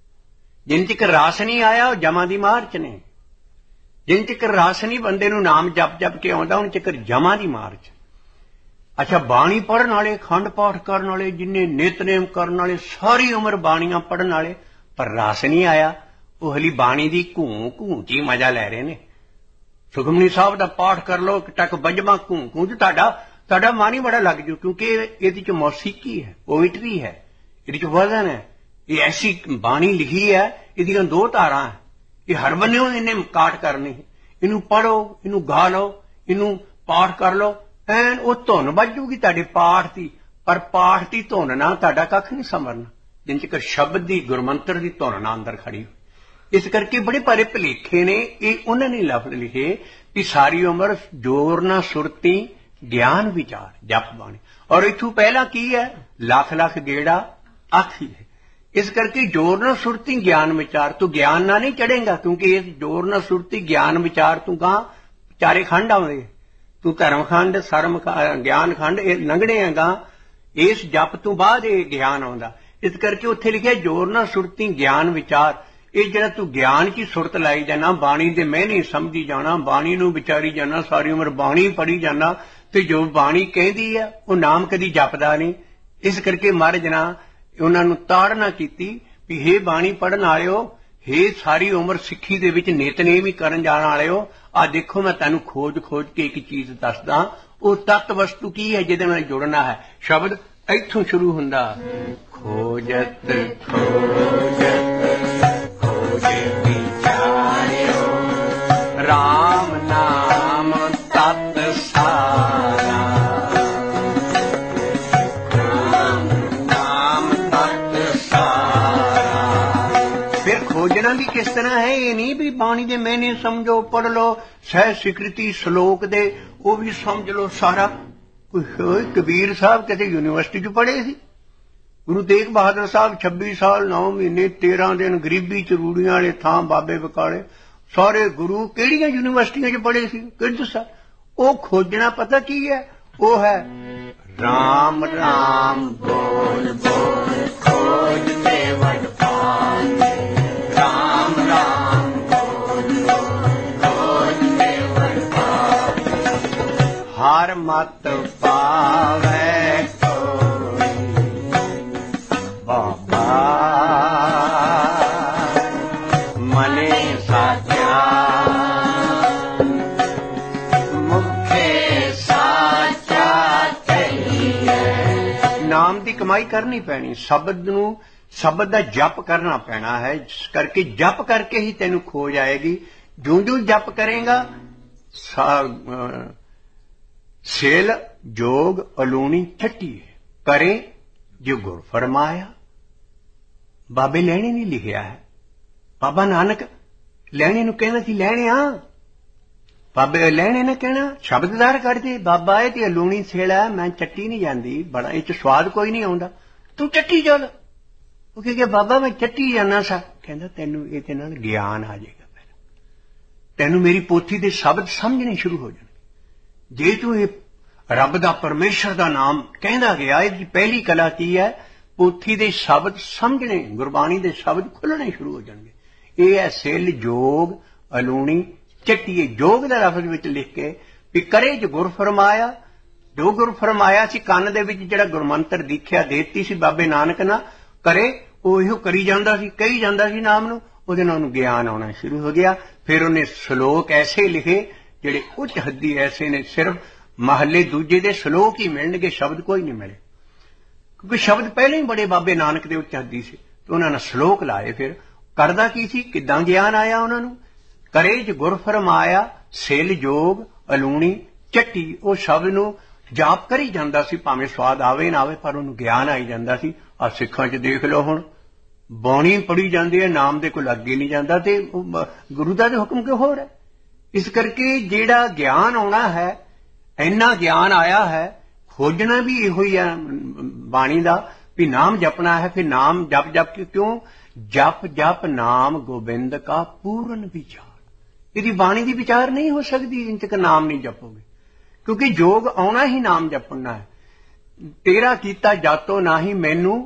Speaker 1: जिन तक रस नहीं आया वो जमा दी मार च ने जिन तक रस नहीं बंदे नूं नाम जप जप के आउंदा उन तक जमा दी मार च अच्छा बाणी पढ़न वाले खंड पाठ करन वाले जिन्ने नितनेम करन वाले सारी उम्र बाणियां पढ़न वाले पर रस नहीं आया वो हली बाणी दी घूं घूं च ही मजा लै रहे ने सुखमनी साहब दा पाठ कर लो टक बजमा घूं घूं च तुहाडा तुहाडा मन ही बड़ा लग जू क्योंकि इहदे च मौसीकी है पोइट्री है इहदे च वजन है ये ऐसी बाणी लिखी है इहदियां दो धारां है ये हर बन्नेओ इन्हें काट करनी इनू पढ़ो इनू गा लो इनू पाठ कर लो ਐਨ ਉਹ ਧੁਨ ਵੱਜੂਗੀ ਤੁਹਾਡੇ ਪਾਠ ਦੀ ਪਰ ਪਾਠ ਦੀ ਧੁਨ ਨਾਲ ਤੁਹਾਡਾ ਕੱਖ ਨਹੀਂ ਸਮਰਨਾ ਜਿੰਨ ਚਿਰ ਸ਼ਬਦ ਦੀ ਗੁਰਮੰਤਰ ਦੀ ਧੁਨ ਨਾਲ ਅੰਦਰ ਖੜੀ ਇਸ ਕਰਕੇ ਬੜੇ ਭਾਰੇ ਭਲੇਖੇ ਨੇ ਇਹ ਉਹਨਾਂ ਨੇ ਲਫ਼ਜ਼ ਲਿਖੇ ਕਿ ਸਾਰੀ ਉਮਰ ਜੋਰ ਨਾ ਸੁਰਤੀ ਗਿਆਨ ਵਿਚਾਰ ਜਪ ਬਾਣੀ ਔਰ ਇਥੋਂ ਪਹਿਲਾਂ ਕੀ ਹੈ ਲੱਖ ਲੱਖ ਗੇੜਾ ਆਖੀ ਹੈ ਇਸ ਕਰਕੇ ਜੋਰ ਨਾ ਸੁਰਤੀ ਗਿਆਨ ਵਿਚਾਰ ਤੂੰ ਗਿਆਨ ਨਾਲ ਨਹੀਂ ਚੜੇਗਾ ਕਿਉਂਕਿ ਇਸ ਜੋਰ ਨਾ ਸੁਰਤੀ ਗਿਆਨ ਵਿਚਾਰ ਤੂੰ ਗਾਂ ਚਾਰੇ ਖੰਡ ਆਉਂਦੇ तू धर्म खंड सरम ज्ञान खंड ये लंघने गा इस जप तो बाद ये ज्ञान आउंदा इस करके उत्थे लिखिया जोर ना सुरती ज्ञान विचार ये जिहड़ा तू ज्ञान की सुरत लाई जाना बाणी दे मैंने समझी जाना बाणी नूं विचारी जाना सारी उम्र बाणी पढ़ी जाना ते जो बाणी कहदी है वो नाम कदी जपदा नहीं इस करके महाराज ना उन्हां नूं ताड़ना कीती भी हे बाणी पढ़न वालिओ हे सारी उम्र सिੱਖੀ ਦੇ ਵਿੱਚ ਨਿਤਨੇਮ ही करन जाण वालिओ आ देखो मैं तेनू खोज खोज के एक चीज दसदा वो तत्त वस्तु की है जिहदे नाल जुड़ना है शब्द इत्थों शुरू हुंदा खोजत खोजत खोज विचारियो राम नाम तत्त सारा राम नाम तत्त सारा फिर खोजना भी किस तरह है ये नहीं भी बाणी दे मैंने समझो पढ़ लो सह स्वीकृति श्लोक दे वो भी समझ लो सारा कोई कबीर साहब किसी यूनिवर्सिटी च पढ़े सी गुरु तेग बहादुर साहब छब्बी साल नौ महीने तेरह दिन गरीबी च रूड़ियां वाले थां बाबे बकाले सारे गुरु केड़ियां यूनिवर्सिटियां च पढ़े सी कि दसा वो खोजना पता की है वो है राम राम बोल बोल खोज ते वड पाए राम राम हर मत पावे कोई बाबा मने साचा मुखे साचा चाहिए नाम की कमाई करनी पैनी शब्द नू शब्द का जप करना पैना है जिस करके जप करके ही तेनू खोज आएगी जो जो जप करेगा सेल जोग अलूनी छठी करे जो गुर फरमाया बाबे लैने नहीं लिखिया है बाबा नानक लैने नूं कहना सी लैने आ बाबे लैने ने कहना शब्ददार कर दे बाबा ये ते लूणी सेड़ा मैं चट्टी नहीं जाती बड़ा इस स्वाद कोई नहीं आउंदा तू चट्टी चल वो कहे बाबा मैं चट्टी जाना सा कहंदा तैनू इहदे नाल ज्ञान आ जाएगा पहला तैनू मेरी पोथी दे शब्द समझने शुरू हो जाणगे जे तू ये रब दा परमेश्वर दा नाम कहंदा गया इसदी पहली कला की है पोथी दे शब्द समझने गुरबाणी दे शब्द खुलने शुरू हो जाणगे ये है सिल जोग अलूणी चट्टीए जोग दे लफ्ज़ विच लिख के भी करे जो गुर फरमाया जो गुर फरमाया सी कंन दे विच जिहड़ा गुरमंत्र दीख्या देती सी बाबे नानक ना करे ओहियो करी जांदा सी कही जांदा सी नाम नूं ਉਹਦੇ ਨਾਲ ਉਹਨੂੰ ਗਿਆਨ ਆਉਣਾ ਸ਼ੁਰੂ ਹੋ ਗਿਆ ਫਿਰ ਉਹਨੇ ਸ਼ਲੋਕ ਐਸੇ ਲਿਖੇ ਜਿਹੜੇ ਉੱਚ ਹੱਦੀ ਐਸੇ ਨੇ ਸਿਰਫ ਮਹੱਲੇ ਦੂਜੇ ਦੇ ਸ਼ਲੋਕ ਹੀ ਮਿਲਣਗੇ ਸ਼ਬਦ ਕੋਈ ਨਹੀਂ ਮਿਲੇ ਕਿਉਂਕਿ ਸ਼ਬਦ ਪਹਿਲਾਂ ਹੀ ਬੜੇ ਬਾਬੇ ਨਾਨਕ ਦੇ ਉੱਚ ਹੱਦੀ ਸੀ ਤੇ ਉਹਨਾਂ ਨੇ ਸ਼ਲੋਕ ਲਾਏ ਫਿਰ ਕਰਦਾ ਕੀ ਸੀ ਕਿੱਦਾਂ ਗਿਆਨ ਆਇਆ ਉਹਨਾਂ ਨੂੰ ਕਰੇ ਜ ਗੁਰ ਫਰਮਾਇਆ ਸਿਲ ਜੋਗ ਅਲੂਣੀ ਚੱਟੀ ਉਹ ਸ਼ਬਦ ਨੂੰ ਜਾਪ ਕਰੀ ਜਾਂਦਾ ਸੀ ਭਾਵੇਂ ਸਵਾਦ ਆਵੇ ਨਾ ਆਵੇ ਪਰ ਉਹਨੂੰ ਗਿਆਨ ਆਈ ਜਾਂਦਾ ਸੀ ਆ ਸਿੱਖਾਂ 'ਚ ਦੇਖ ਲਓ ਹੁਣ ਬਾਣੀ ਪੜੀ ਜਾਂਦੀ ਹੈ ਨਾਮ ਦੇ ਕੋਲ ਅੱਗੇ ਨਹੀਂ ਜਾਂਦਾ ਤੇ ਗੁਰੂ ਦਾ ਹੁਕਮ ਕਿਉਂ ਹੋ ਰਿਹਾ ਇਸ ਕਰਕੇ ਜਿਹੜਾ ਗਿਆਨ ਆਉਣਾ ਹੈ ਇੰਨਾ ਗਿਆਨ ਆਇਆ ਹੈ ਖੋਜਣਾ ਵੀ ਇਹੋ ਹੀ ਹੈ ਬਾਣੀ ਦਾ ਵੀ ਨਾਮ ਜਪਣਾ ਹੈ ਫਿਰ ਨਾਮ ਜਪ ਜਪ ਕੇ ਕਿਉਂ ਜਪ ਜਪ ਨਾਮ ਗੋਬਿੰਦ ਕਾ ਪੂਰਨ ਵਿਚਾਰ ਇਹਦੀ ਬਾਣੀ ਦੀ ਵਿਚਾਰ ਨਹੀਂ ਹੋ ਸਕਦੀ ਜਿੰਨ ਤੱਕ ਨਾਮ ਨਹੀਂ ਜਪੋਗੇ ਕਿਉਂਕਿ ਜੋਗ ਆਉਣਾ ਹੀ ਨਾਮ ਜਪਣਾ ਹੈ ਤੇਰਾ ਕੀਤਾ ਜਾਤੋ ਨਾਹੀ ਮੈਨੂੰ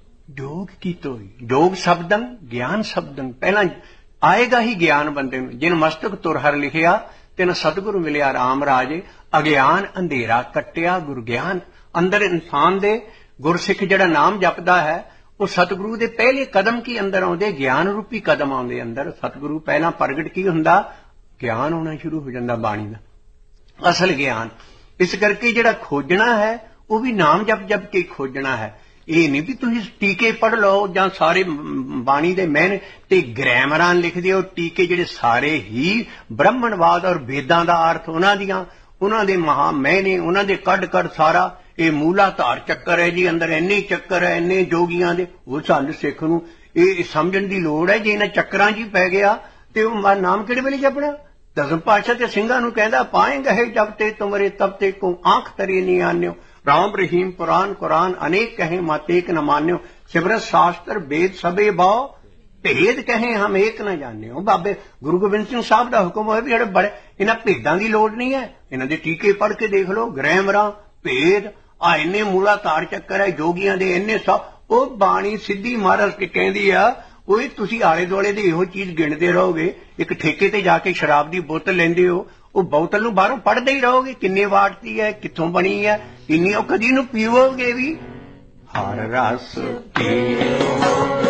Speaker 1: जोग की तो जोग शब्दं ज्ञान शब्दं पहला आएगा ही ज्ञान बंदे में जिन मस्तक तुर हर लिखिया तेन सतगुरु मिलिया राम राजे अज्ञान अंधेरा कट्टिया गुर ज्ञान अंदर इंसान दे गुरसिख जिहड़ा नाम जपदा है वो सतगुरु दे पहले कदम की अंदर आउंदे ज्ञान रूपी कदम आउंदे अंदर सतगुरु पहला प्रगट की हुंदा ज्ञान होना शुरू हो जांदा बाणी दा असल ज्ञान इस करके जिहड़ा खोजना है वो भी नाम जप जप के खोजना है ਇਹ ਨਹੀਂ ਵੀ ਤੁਸੀਂ ਟੀਕੇ ਪੜ੍ਹ ਲਓ ਜਾਂ ਸਾਰੇ ਬਾਣੀ ਦੇ ਮਹਿਨ ਤੇ ਗ੍ਰਾਮਰਾਂ ਲਿਖਦੇ ਹੋ ਟੀਕੇ ਜਿਹੜੇ ਸਾਰੇ ਹੀ ਬ੍ਰਹਮਣਵਾਦ ਔਰ ਵੇਦਾਂ ਦਾ ਅਰਥ ਉਹਨਾਂ ਦੀਆਂ ਉਹਨਾਂ ਦੇ ਮਹਾ ਮਹਿਨੇ ਉਹਨਾਂ ਦੇ ਕੱਢ ਕੱਢ ਸਾਰਾ ਇਹ ਮੂਲਾ ਧਾਰ ਚੱਕਰ ਹੈ ਜੀ ਅੰਦਰ ਇੰਨੇ ਚੱਕਰ ਹੈ ਇੰਨੇ ਜੋਗੀਆਂ ਦੇ ਉਹ ਸਾਨੂੰ ਸਿੱਖ ਨੂੰ ਇਹ ਸਮਝਣ ਦੀ ਲੋੜ ਹੈ ਜੇ ਇਹਨਾਂ ਚੱਕਰਾਂ 'ਚ ਹੀ ਪੈ ਗਿਆ ਤੇ ਉਹ ਨਾਮ ਕਿਹੜੇ ਵੇਲੇ ਜਪਣਾ ਦਸਮ ਪਾਤਸ਼ਾਹ ਤੇ ਸਿੰਘਾਂ ਨੂੰ ਕਹਿੰਦਾ ਪਾਏ ਗਏ ਜਬ ਤੇ ਤੁਮਰੇ ਤਬ ਤੇ ਕੋ ਆਂਖ ਤਰੀ ਨਹੀਂ ਆਨਿਓ राम रहीम पुराण कुरान अनेक कहें मत एक न मान्यो सिमरत शास्त्र वेद सबे भाव भेद कहें हम एक न जाने बाबे गुरु गोबिंद सिंह साहब का हुक्म है भी जेडे बड़े इन्हां भेदां की लोड़ नहीं है इन्हां दे टीके पढ़ के देख लो ग्रैमरां भेद आ इन्ने मूला तार चक्कर है जोगियां दे इन्ने सब वो बाणी सिद्धी महाराज के कहंदी आ ओए तुसीं आले दुआले दे इहो चीज गिणदे रहोगे एक ठेके ते जाके शराब दी बोतल लैंदे हो ਉਹ ਬੋਤਲ ਨੂੰ ਬਾਹਰੋਂ ਪੜਦੇ ਹੀ ਰਹੋਗੇ ਕਿੰਨੇ ਵਾਟ ਦੀ ਹੈ ਕਿੱਥੋਂ ਬਣੀ ਹੈ ਇੰਨੀ ਉਹ ਕਦੀ ਨੂੰ ਪੀਵੋਗੇ ਵੀ ਹਰ ਰਸ ਪੀਵੋ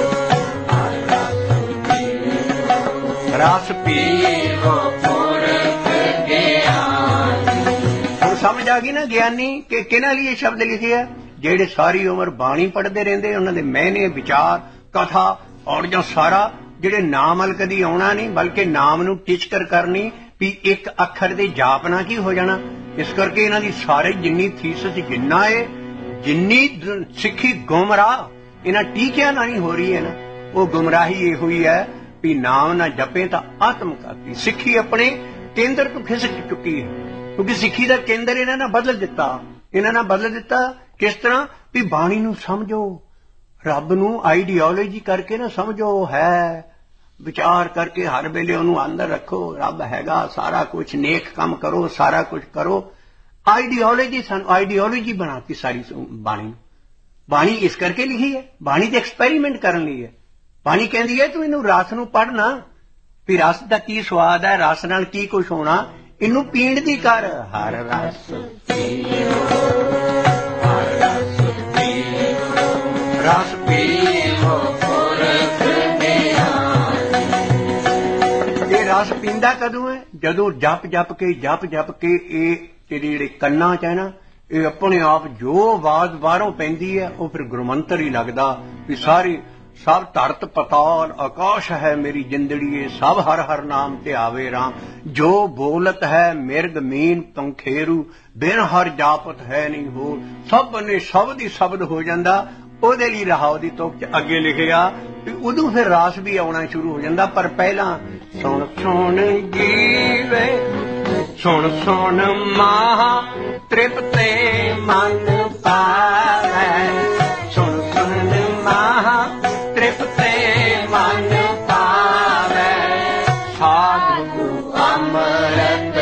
Speaker 1: ਰਸ ਪੀਵੋ ਪੁਰਖ ਗਿਆਨ ਹੁਣ ਸਮਝ ਆ ਗਈ ਨਾ ਗਿਆਨੀ ਕਿ ਕਿਹਨਾਂ ਲਈ ਇਹ ਸ਼ਬਦ ਲਿਖੇ ਆ ਜਿਹੜੇ ਸਾਰੀ ਉਮਰ ਬਾਣੀ ਪੜਦੇ ਰਹਿੰਦੇ ਉਹਨਾਂ ਦੇ ਮਹਿਨੇ ਵਿਚਾਰ ਕਥਾ ਔਰ ਜਾਂ ਸਾਰਾ ਜਿਹੜੇ ਨਾਮ ਵੱਲ ਕਦੀ ਆਉਣਾ ਨਹੀਂ ਬਲਕਿ ਨਾਮ ਨੂੰ ਟਿਚਕਰ ਕਰਨੀ ਵੀ ਇੱਕ ਅੱਖਰ ਦੇ ਜਾਪ ਨਾਲ ਕੀ ਹੋ ਜਾਣਾ ਇਸ ਕਰਕੇ ਇਹਨਾਂ ਦੀ ਸਾਰੇ ਜਿੰਨੀ ਥੀਸਿਸ ਜਿੰਨਾ ਹੈ ਜਿੰਨੀ ਸਿੱਖੀ ਗੁੰਮਰਾਹ ਇਹਨਾਂ ਟੀਕਿਆਂ ਨਾਲ ਹੀ ਹੋ ਰਹੀ ਹੈ ਨਾ ਉਹ ਗੁੰਮਰਾਹੀ ਇਹੋ ਹੀ ਹੈ ਵੀ ਨਾਮ ਨਾ ਜਪੇ ਤਾਂ ਆਤਮਘਾਤੀ ਸਿੱਖੀ ਆਪਣੇ ਕੇਂਦਰ ਤੋਂ ਖਿਸਕ ਚੁੱਕੀ ਹੈ ਕਿਉਂਕਿ ਸਿੱਖੀ ਦਾ ਕੇਂਦਰ ਇਹਨਾਂ ਨੇ ਬਦਲ ਦਿੱਤਾ ਇਹਨਾਂ ਨੇ ਬਦਲ ਦਿੱਤਾ ਕਿਸ ਤਰ੍ਹਾਂ ਵੀ ਬਾਣੀ ਨੂੰ ਸਮਝੋ ਰੱਬ ਨੂੰ ਆਈਡੀਓਲੋਜੀ ਕਰਕੇ ਨਾ ਸਮਝੋ ਹੈ ਵਿਚਾਰ ਕਰਕੇ ਹਰ ਵੇਲੇ ਉਹਨੂੰ ਅੰਦਰ ਰੱਖੋ ਰੱਬ ਹੈਗਾ ਸਾਰਾ ਕੁਝ ਨੇਕ ਕੰਮ ਕਰੋ ਸਾਰਾ ਕੁਝ ਕਰੋ ਆਈਡੀਓਲੋਜੀ ਸਾਨੂੰ ਆਈਡੀਓਲੋਜੀ ਬਣਾਤੀ ਸਾਰੀ ਬਾਣੀ ਬਾਣੀ ਇਸ ਕਰਕੇ ਲਿਖੀ ਹੈ ਬਾਣੀ ਤੇ ਐਕਸਪੈਰੀਮੈਂਟ ਕਰਨ ਲਈ ਹੈ ਬਾਣੀ ਕਹਿੰਦੀ ਹੈ ਤੂੰ ਇਹਨੂੰ ਰਸ ਨੂੰ ਪੜ੍ਹਨਾ ਵੀ ਰਸ ਦਾ ਕੀ ਸਵਾਦ ਹੈ ਰਸ ਨਾਲ ਕੀ ਕੁਝ ਹੋਣਾ ਇਹਨੂੰ ਪੀਣ ਦੀ ਕਰ ਹਰ ਰਸ ਪੀਓ ਹਰ ਰਸ ਪੀਓ ਰਸ ਪੀਓ ਪੁਰਖ रस पींदा कदों है जदों जप जप के जप जप के ये तेरे जिहड़े कन्नां च है ना ये अपने आप जो आवाज बाहरों पैंदी है वो फिर गुरमंत्र ही लगदा भी सारी सब धरत पताल आकाश है मेरी जिंदड़िए सब हर हर नाम ते आवे राम जो बोलत है मिर्ग मीन पंखेरू बिन हर जापत है नहीं हो सब ने शब्द ही शब्द हो जांदा ਉਹਦੇ ਲਈ ਰਹਾਉ ਦੀ ਤੁਕ ਚ ਅੱਗੇ ਲਿਖਿਆ ਵੀ ਉਦੋਂ ਫਿਰ ਰਾਸ ਵੀ ਆਉਣਾ ਸ਼ੁਰੂ ਹੋ ਜਾਂਦਾ ਪਰ ਪਹਿਲਾਂ ਸੁਣ ਸੁਣ ਜੀਵੇ ਸੁਣ ਸੁਣ ਮਹਾ ਤ੍ਰਿਪਤੇ ਮਨ ਪਾਵੈ, ਸੁਣ ਸੁਣ ਮਹਾ ਤ੍ਰਿਪਤੇ ਮਨ ਪਾਵੈ, ਸਾਧੂ ਅੰਮ੍ਰਿਤ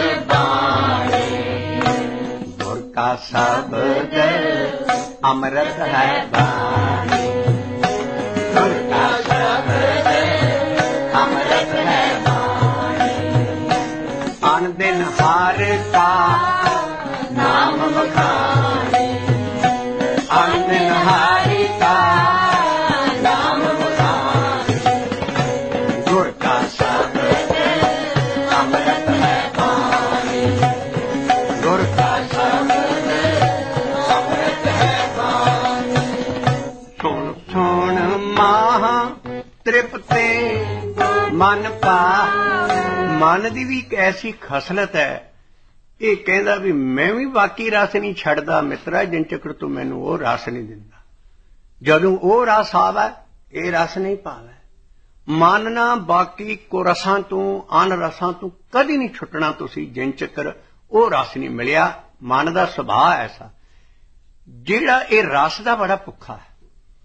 Speaker 1: ਬਾਣੀ, ਗੁਰ ਕਾ ਸ਼ਬਦ ਅੰਮ੍ਰਿਤ ਹੈ ਬਾਣੀ, ਗੁਰ ਕਾ ਸ਼ਬਦ ਅੰਮ੍ਰਿਤ ਹੈ ਬਾਣੀ, ਅਨ ਦਿਨ ਹਰ ਕਾ ਨਾਮ ਬਖਾਨੀ, ਅਨ ਦਿਨ ਹਰਿ ਕਾ ਨਾਮ ਬਖਾਨੀ, ਗੁਰ ਕਾ ਸ਼ਬਦ ਅੰਮ੍ਰਿਤ ਹੈ ਬਾਣੀ, ਗੁਰ ਕਾ ਸ਼ਬਦ ਅੰਮ੍ਰਿਤ ਹੈ ਬਾਣੀ। ਸੁਣ ਸੁਣ ਮਹਾ ਤ੍ਰਿਪਤੇ ਮਨ ਪਾ, ਮਨ ਦੀ ਵੀ ਇੱਕ ਐਸੀ ਖਸਲਤ ਹੈ, ਇਹ ਕਹਿੰਦਾ ਵੀ ਮੈਂ ਵੀ ਬਾਕੀ ਰਸ ਨਹੀਂ ਛੱਡਦਾ ਮਿੱਤਰਾ, ਜਿੰਨ ਚੱਕਰ ਤੂੰ ਮੈਨੂੰ ਉਹ ਰਸ ਨਹੀਂ ਦਿੰਦਾ। ਜਦੋਂ ਉਹ ਰਸ ਆਵੇ ਇਹ ਰਸ ਨਹੀਂ ਪਾਵੇ। ਮਨ ਨਾ ਬਾਕੀ ਕੋ ਰਸਾਂ ਤੋਂ ਅਨ ਰਸਾਂ ਤੋਂ ਕਦੀ ਨਹੀਂ ਛੁੱਟਣਾ ਤੁਸੀਂ, ਜਿੰਨ ਚੱਕਰ ਉਹ ਰਸ ਨਹੀਂ ਮਿਲਿਆ। ਮਨ ਦਾ ਸੁਭਾਅ ਐਸਾ ਜਿਹੜਾ ਇਹ ਰਸ ਦਾ ਬੜਾ ਭੁੱਖਾ ਹੈ।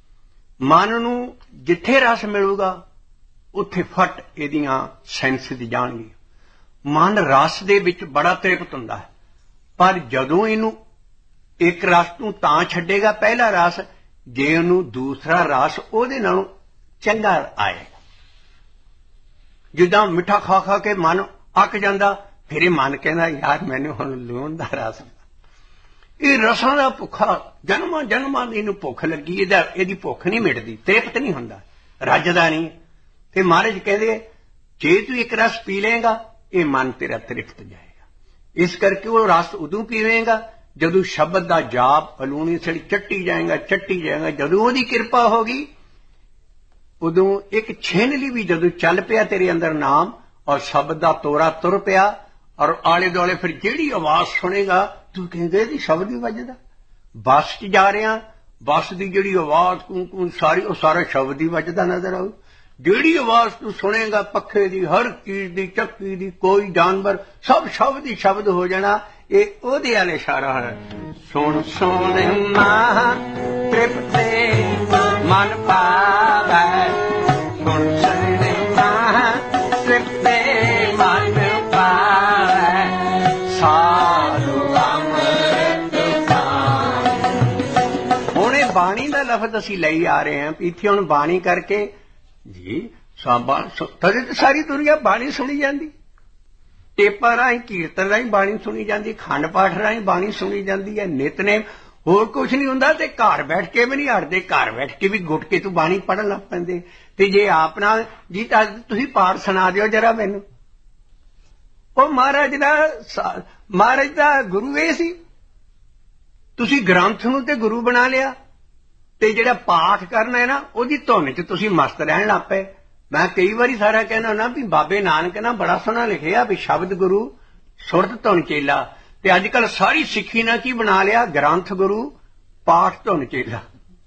Speaker 1: ਮਨ ਨੂੰ ਜਿੱਥੇ ਰਸ ਮਿਲੂਗਾ ਉੱਥੇ ਫਟ ਇਹਦੀਆਂ ਸੈਂਸ ਦੀ ਜਾਣਗੀ। ਮਨ ਰਸ ਦੇ ਵਿੱਚ ਬੜਾ ਤ੍ਰਿਪਤ ਹੁੰਦਾ ਹੈ, ਪਰ ਜਦੋਂ ਇਹਨੂੰ ਇੱਕ ਰਸ ਤੋਂ ਤਾਂ ਛੱਡੇਗਾ ਪਹਿਲਾ ਰਸ ਜੇ ਉਹਨੂੰ ਦੂਸਰਾ ਰਸ ਉਹਦੇ ਨਾਲੋਂ ਚੰਗਾ ਆਏਗਾ। ਜਿੱਦਾਂ ਮਿੱਠਾ ਖਾ ਖਾ ਕੇ ਮਨ ਅੱਕ ਜਾਂਦਾ, ਫਿਰ ਇਹ ਮਨ ਕਹਿੰਦਾ ਯਾਰ ਮੈਨੂੰ ਹੁਣ ਲੂਣ ਦਾ ਰਸ। ਇਹ ਰਸਾਂ ਦਾ ਭੁੱਖਾ ਜਨਮਾਂ ਜਨਮਾਂ ਦੀ ਇਹਨੂੰ ਭੁੱਖ ਲੱਗੀ, ਇਹਦਾ ਇਹਦੀ ਭੁੱਖ ਨਹੀਂ ਮਿਟਦੀ, ਤ੍ਰਿਪਤ ਨਹੀਂ ਹੁੰਦਾ, ਰੱਜਦਾ ਨਹੀਂ। ਤੇ ਮਹਾਰਾਜ ਕਹਿੰਦੇ ਜੇ ਤੂੰ ਇੱਕ ਰਸ ਪੀ ਲਏਗਾ ਇਹ ਮਨ ਤੇਰਾ ਤ੍ਰਿਪਤ ਜਾਏਗਾ। ਇਸ ਕਰਕੇ ਉਹ ਰਸ ਉਦੋਂ ਪੀਵੇਂਗਾ ਜਦੋਂ ਸ਼ਬਦ ਦਾ ਜਾਪ ਅਲੂਣੀ ਸੜੀ ਚੱਟੀ ਜਾਏਗਾ ਚੱਟੀ ਜਾਏਗਾ। ਜਦੋਂ ਉਹਦੀ ਕਿਰਪਾ ਹੋ ਗਈ ਉਦੋਂ ਇੱਕ ਛਿਨ ਲਈ ਵੀ ਜਦੋਂ ਚੱਲ ਪਿਆ ਤੇਰੇ ਅੰਦਰ ਨਾਮ ਔਰ ਸ਼ਬਦ ਦਾ ਤੋਰਾ ਤੁਰ ਪਿਆ, ਔਰ ਆਲੇ ਦੁਆਲੇ ਫਿਰ ਜਿਹੜੀ ਆਵਾਜ਼ ਸੁਣੇਗਾ ਤੂੰ ਕਹਿੰਦੇ ਇਹਦੀ ਸ਼ਬਦ ਹੀ ਵੱਜਦਾ। ਬੱਸ 'ਚ ਜਾ ਰਿਹਾ, ਬੱਸ ਦੀ ਜਿਹੜੀ ਆਵਾਜ਼ ਕੂੰ ਕੂੰ ਸਾਰੀ ਉਹ ਸਾਰਾ ਸ਼ਬਦ ਹੀ ਵੱਜਦਾ ਨਜ਼ਰ ਆਊ। ਜਿਹੜੀ ਆਵਾਜ਼ ਤੂੰ ਸੁਣੇਗਾ ਪੱਖੇ ਦੀ, ਹਰ ਚੀਜ਼ ਦੀ, ਚੱਕੀ ਦੀ, ਕੋਈ ਜਾਨਵਰ ਸਭ ਸ਼ਬਦ ਹੀ ਸ਼ਬਦ ਹੋ ਜਾਣਾ। ਇਹ ਉਹਦੇ ਵਾਲੇ ਇਸ਼ਾਰਾ ਹੈ। ਸੁਣ ਸੁਣ ਮਹਾ ਤ੍ਰਿਪਤੇ ਮਨ ਪਾਵੈ, ਸੁਣ ਸੁਣ ਮਹਾ ਤ੍ਰਿਪਤੇ ਮਨ ਪਾਵੈ, ਸਾਧੂ ਅੰਮ੍ਰਿਤ ਪਾਵੈ। ਹੁਣ ਇਹ ਬਾਣੀ ਦਾ ਲਫ਼ਜ਼ ਅਸੀਂ ਲਈ ਆ ਰਹੇ ਹਾਂ। ਇੱਥੇ ਹੁਣ ਬਾਣੀ ਕਰਕੇ ਜੀ ਤਦੇ ਤਾਂ ਸਾਰੀ ਦੁਨੀਆ ਬਾਣੀ ਸੁਣੀ ਜਾਂਦੀ, ਟੇਪਾਂ ਰਾਹੀਂ ਕੀਰਤਨ ਰਾਹੀਂ ਬਾਣੀ ਸੁਣੀ ਜਾਂਦੀ, ਖੰਡ ਪਾਠ ਰਾਹੀਂ ਬਾਣੀ ਸੁਣੀ ਜਾਂਦੀ ਹੈ, ਨਿਤਨੇਮ ਹੋਰ ਕੁਛ ਨਹੀਂ ਹੁੰਦਾ। ਤੇ ਘਰ ਬੈਠ ਕੇ ਵੀ ਨਹੀਂ ਹਟਦੇ, ਘਰ ਬੈਠ ਕੇ ਵੀ ਗੁਟਕੇ ਤੋਂ ਬਾਣੀ ਪੜ੍ਹਨ ਲੱਗ ਪੈਂਦੇ। ਤੇ ਜੇ ਆਪ ਨਾਲ ਜੀ ਤਾਂ ਤੁਸੀਂ ਪਾਠ ਸੁਣਾ ਦਿਓ ਜਰਾ ਮੈਨੂੰ। ਉਹ ਮਹਾਰਾਜ ਦਾ ਮਹਾਰਾਜ ਦਾ ਗੁਰੂ ਇਹ ਸੀ, ਤੁਸੀਂ ਗ੍ਰੰਥ ਨੂੰ ਤੇ ਗੁਰੂ ਬਣਾ ਲਿਆ, ਤੇ ਜਿਹੜਾ ਪਾਠ ਕਰਨਾ ਹੈ ਨਾ ਉਹਦੀ ਧੁਨ 'ਚ ਤੁਸੀਂ ਮਸਤ ਰਹਿਣ ਲੱਗ ਪਏ। ਮੈਂ ਕਈ ਵਾਰੀ ਸਾਰਾ ਕਹਿੰਦਾ ਨਾ ਵੀ ਬਾਬੇ ਨਾਨਕ ਨਾ ਬੜਾ ਸੋਹਣਾ ਲਿਖਿਆ ਵੀ ਸ਼ਬਦ ਗੁਰੂ ਸੁਰਤ ਧੁਨ ਚੇਲਾ। ਤੇ ਅੱਜ ਕੱਲ੍ਹ ਸਾਰੀ ਸਿੱਖੀ ਨਾਲ ਕੀ ਬਣਾ ਲਿਆ, ਗ੍ਰੰਥ ਗੁਰੂ ਪਾਠ ਧੁਨ ਚੇਲਾ।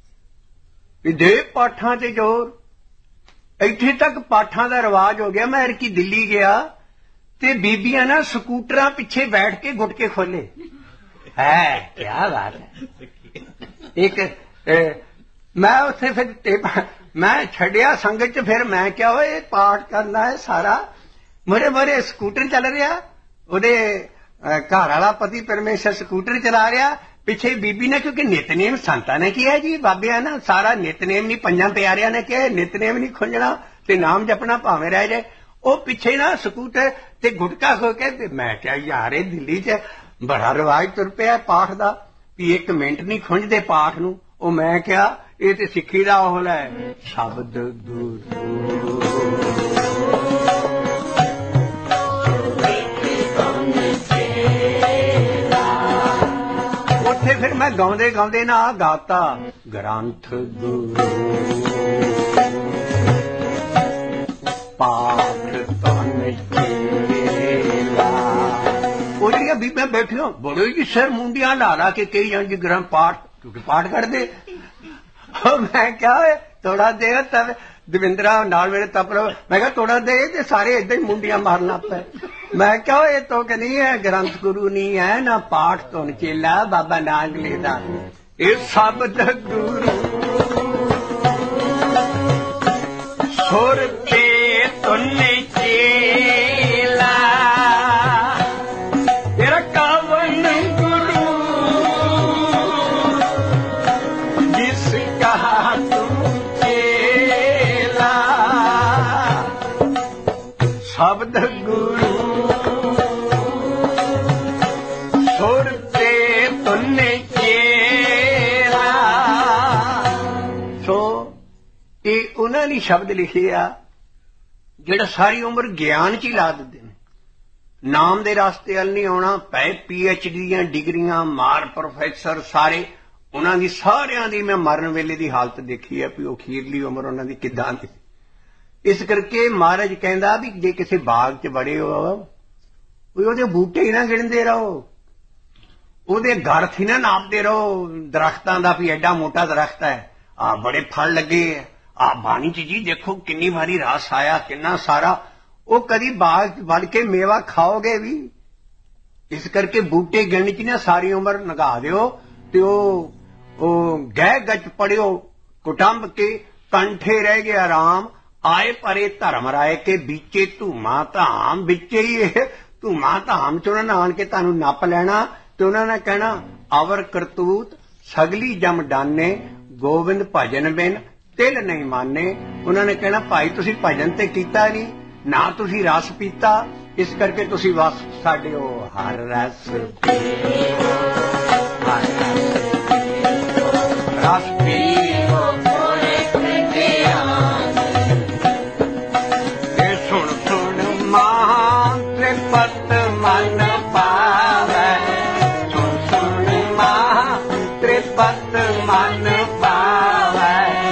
Speaker 1: ਵੀ ਦੇ ਪਾਠਾਂ ਤੇ ਜ਼ੋਰ, ਇੱਥੇ ਤੱਕ ਪਾਠਾਂ ਦਾ ਰਿਵਾਜ ਹੋ ਗਿਆ। ਮੈਂ ਐਰਕੀ ਦਿੱਲੀ ਗਿਆ ਤੇ ਬੀਬੀਆਂ ਨਾ ਸਕੂਟਰਾਂ ਪਿੱਛੇ ਬੈਠ ਕੇ ਗੁਟਕੇ ਖੋਲੇ ਹੈ। ਕਿਆ ਬਾਤ ਹੈ। ਇੱਕ ਮੈਂ ਉੱਥੇ ਫਿਰ ਮੈਂ ਛੱਡਿਆ ਸੰਗਤ 'ਚ, ਫਿਰ ਮੈਂ ਕਿਹਾ ਓਏ ਪਾਠ ਕਰਨਾ ਹੈ ਸਾਰਾ। ਮੇਰੇ ਮੋਰੇ ਸਕੂਟਰ ਚੱਲ ਰਿਹਾ, ਉਹਦੇ ਘਰ ਵਾਲਾ ਪਤੀ ਪਰਮੇਸ਼ਰ ਸਕੂਟਰ ਚਲਾ ਰਿਹਾ, ਪਿੱਛੇ ਬੀਬੀ ਨੇ, ਕਿਉਂਕਿ ਨਿਤਨੇਮ ਸੰਤਾਂ ਨੇ ਕਿਹਾ ਜੀ, ਬਾਬਿਆਂ ਨਾ ਸਾਰਾ ਨਿਤਨੇਮ ਨਹੀਂ, ਪੰਜਾਂ ਪਿਆਰਿਆਂ ਨੇ ਕਿਹਾ ਨਿਤਨੇਮ ਨਹੀਂ ਖੁੰਝਣਾ ਤੇ ਨਾਮ ਜਪਣਾ ਭਾਵੇਂ ਰਹਿ ਜਾਏ। ਉਹ ਪਿੱਛੇ ਨਾ ਸਕੂਟਰ ਤੇ ਗੁਟਕਾ ਖੋ ਕੇ, ਤੇ ਮੈਂ ਕਿਹਾ ਯਾਰ ਇਹ ਦਿੱਲੀ 'ਚ ਬੜਾ ਰਿਵਾਜ ਤੁਰ ਪਿਆ ਪਾਠ ਦਾ ਵੀ ਇੱਕ ਮਿੰਟ ਨਹੀਂ ਖੁੰਝਦੇ ਪਾਠ ਨੂੰ। ਉਹ ਮੈਂ ਕਿਹਾ ਇਹ ਤੇ ਸਿੱਖੀ ਦਾ ਉਹ ਹੈ ਸ਼ਬਦ ਗੁਰੂ। ਉੱਥੇ ਫਿਰ ਮੈਂ ਗਾਉਂਦੇ ਗਾਉਂਦੇ ਨਾ ਆ ਗਾਤਾ ਗ੍ਰੰਥ ਗੁਰੂ ਪਾਠ ਧਨ ਚੇਲਾ। ਉਹ ਜਿਹੜੀਆਂ ਬੀਬੀਆਂ ਬੈਠੀਆਂ ਬੜੇ ਜੀ ਸਿਰ ਮੁੰਡੀਆਂ ਲਾ ਲਾ ਕੇ ਕਹੀ ਜਾਂ ਜੀ ਗ੍ਰੰਥ ਪਾਠ, ਕਿਉਂਕਿ ਪਾਠ ਕਰਦੇ। ਮੈਂ ਕਿਹਾ ਥੋੜਾ ਦੇਰ ਤਬ ਦਵਿੰਦਰਾ ਨਾਲ ਮੇਰੇ ਤਪ, ਮੈਂ ਕਿਹਾ ਥੋੜਾ ਦੇ ਤੇ ਸਾਰੇ ਏਦਾਂ ਹੀ ਮੁੰਡੀਆਂ ਮਾਰਨਾ ਪਏ। मैं क्या ये तुक नहीं है, ग्रंथ गुरु नहीं है, ना पाठ धुन चेला बाबा नानक लेदा, ये शब्द गुरु सुर ते धुन चेला तेरा कवन गुरु जिसका तू चेला शब्द गुरु सुर ते धुन चेला। सो ये उन्होंने शब्द लिखे आ ਜਿਹੜਾ ਸਾਰੀ ਉਮਰ ਗਿਆਨ ਚ ਹੀ ਲਾ ਦਿੰਦੇ ਨੇ, ਨਾਮ ਦੇ ਰਾਸਤੇ ਵੱਲ ਨਹੀਂ ਆਉਣਾ। ਪੈ ਪੀ ਐਚ ਡੀ ਦੀਆਂ ਡਿਗਰੀਆਂ, ਮਾਰ ਪ੍ਰੋਫੈਸਰ ਸਾਰੇ ਉਹਨਾਂ ਦੀ, ਸਾਰਿਆਂ ਦੀ ਮੈਂ ਮਰਨ ਵੇਲੇ ਦੀ ਹਾਲਤ ਦੇਖੀ ਹੈ ਵੀ ਉਹ ਅਖੀਰਲੀ ਉਮਰ ਉਹਨਾਂ ਦੀ ਕਿੱਦਾਂ ਦੀ। ਇਸ ਕਰਕੇ ਮਹਾਰਾਜ ਕਹਿੰਦਾ ਵੀ ਜੇ ਕਿਸੇ ਬਾਗ ਚ ਵੜੇ ਹੋ ਉਹਦੇ ਬੂਟੇ ਹੀ ਨਾ ਗਿਣਦੇ ਰਹੋ, ਉਹਦੇ ਗੜਥ ਹੀ ਨਾ ਨਾਪਦੇ ਰਹੋ ਦਰਖਤਾਂ ਦਾ ਵੀ ਐਡਾ ਮੋਟਾ ਦਰਖਤ ਹੈ, ਆ ਬੜੇ ਫਲ ਲੱਗੇ ਹੈ, ਆ ਬਾਣੀ ਚ ਜੀ ਦੇਖੋ ਕਿੰਨੀ ਵਾਰੀ ਰਸ ਆਇਆ, ਕਿੰਨਾ ਸਾਰਾ। ਉਹ ਕਦੀ ਬਾਗ ਵੜ ਕੇ ਮੇਵਾ ਖਾਓਗੇ ਵੀ। ਇਸ ਕਰਕੇ ਬੂਟੇ ਗਿਣ ਚ ਨਾ ਸਾਰੀ ਉਮਰ ਲੰਘਾ ਦਿਓ ਤੇ ਉਹ ਉਹ ਗਹਿ ਗੱਚ ਪੜਿਓ ਕੁਟੰਬ ਕੇ ਕੰਠੇ ਰਹਿ ਗਿਆ ਰਾਮ, ਆਏ ਪਰੇ ਧਰਮ ਰਾਏ ਕੇ ਵਿੱਚੇ ਧੂਮਾ ਧਾਮ, ਵਿੱਚੇ ਹੀ ਇਹ ਧੂਮਾ ਧਾਮ ਚ ਉਹਨਾਂ ਨੇ ਆਣ ਕੇ ਤੁਹਾਨੂੰ ਨੱਪ ਲੈਣਾ ਤੇ ਉਹਨਾਂ ਨੇ ਕਹਿਣਾ ਅਵਰ ਕਰਤੂਤ ਸਗਲੀ ਜਮ ਡਾਨੇ, ਗੋਬਿੰਦ ਭਜਨ ਬਿਨ ਤਿਲ ਨਹੀਂ ਮਾਨੇ। ਉਹਨਾਂ ਨੇ ਕਹਿਣਾ ਭਾਈ ਤੁਸੀਂ ਭਜਨ ਤੇ ਕੀਤਾ ਨਹੀਂ, ਨਾ ਤੁਸੀਂ ਰਸ ਪੀਤਾ, ਇਸ ਕਰਕੇ ਤੁਸੀਂ ਬਸ ਸਾਡੇ ਉਹ ਹਰ ਰਸ ਰਸ ਪੀਓ ਇਹ ਸੁਣ ਸੁਣ ਮੰਤਰ ਪਤ ਮਨ ਪਾਵੈ, ਸੁਣ ਸੁਣ ਮੰਤਰ ਪਤ ਮਨ ਪਾਵੈ,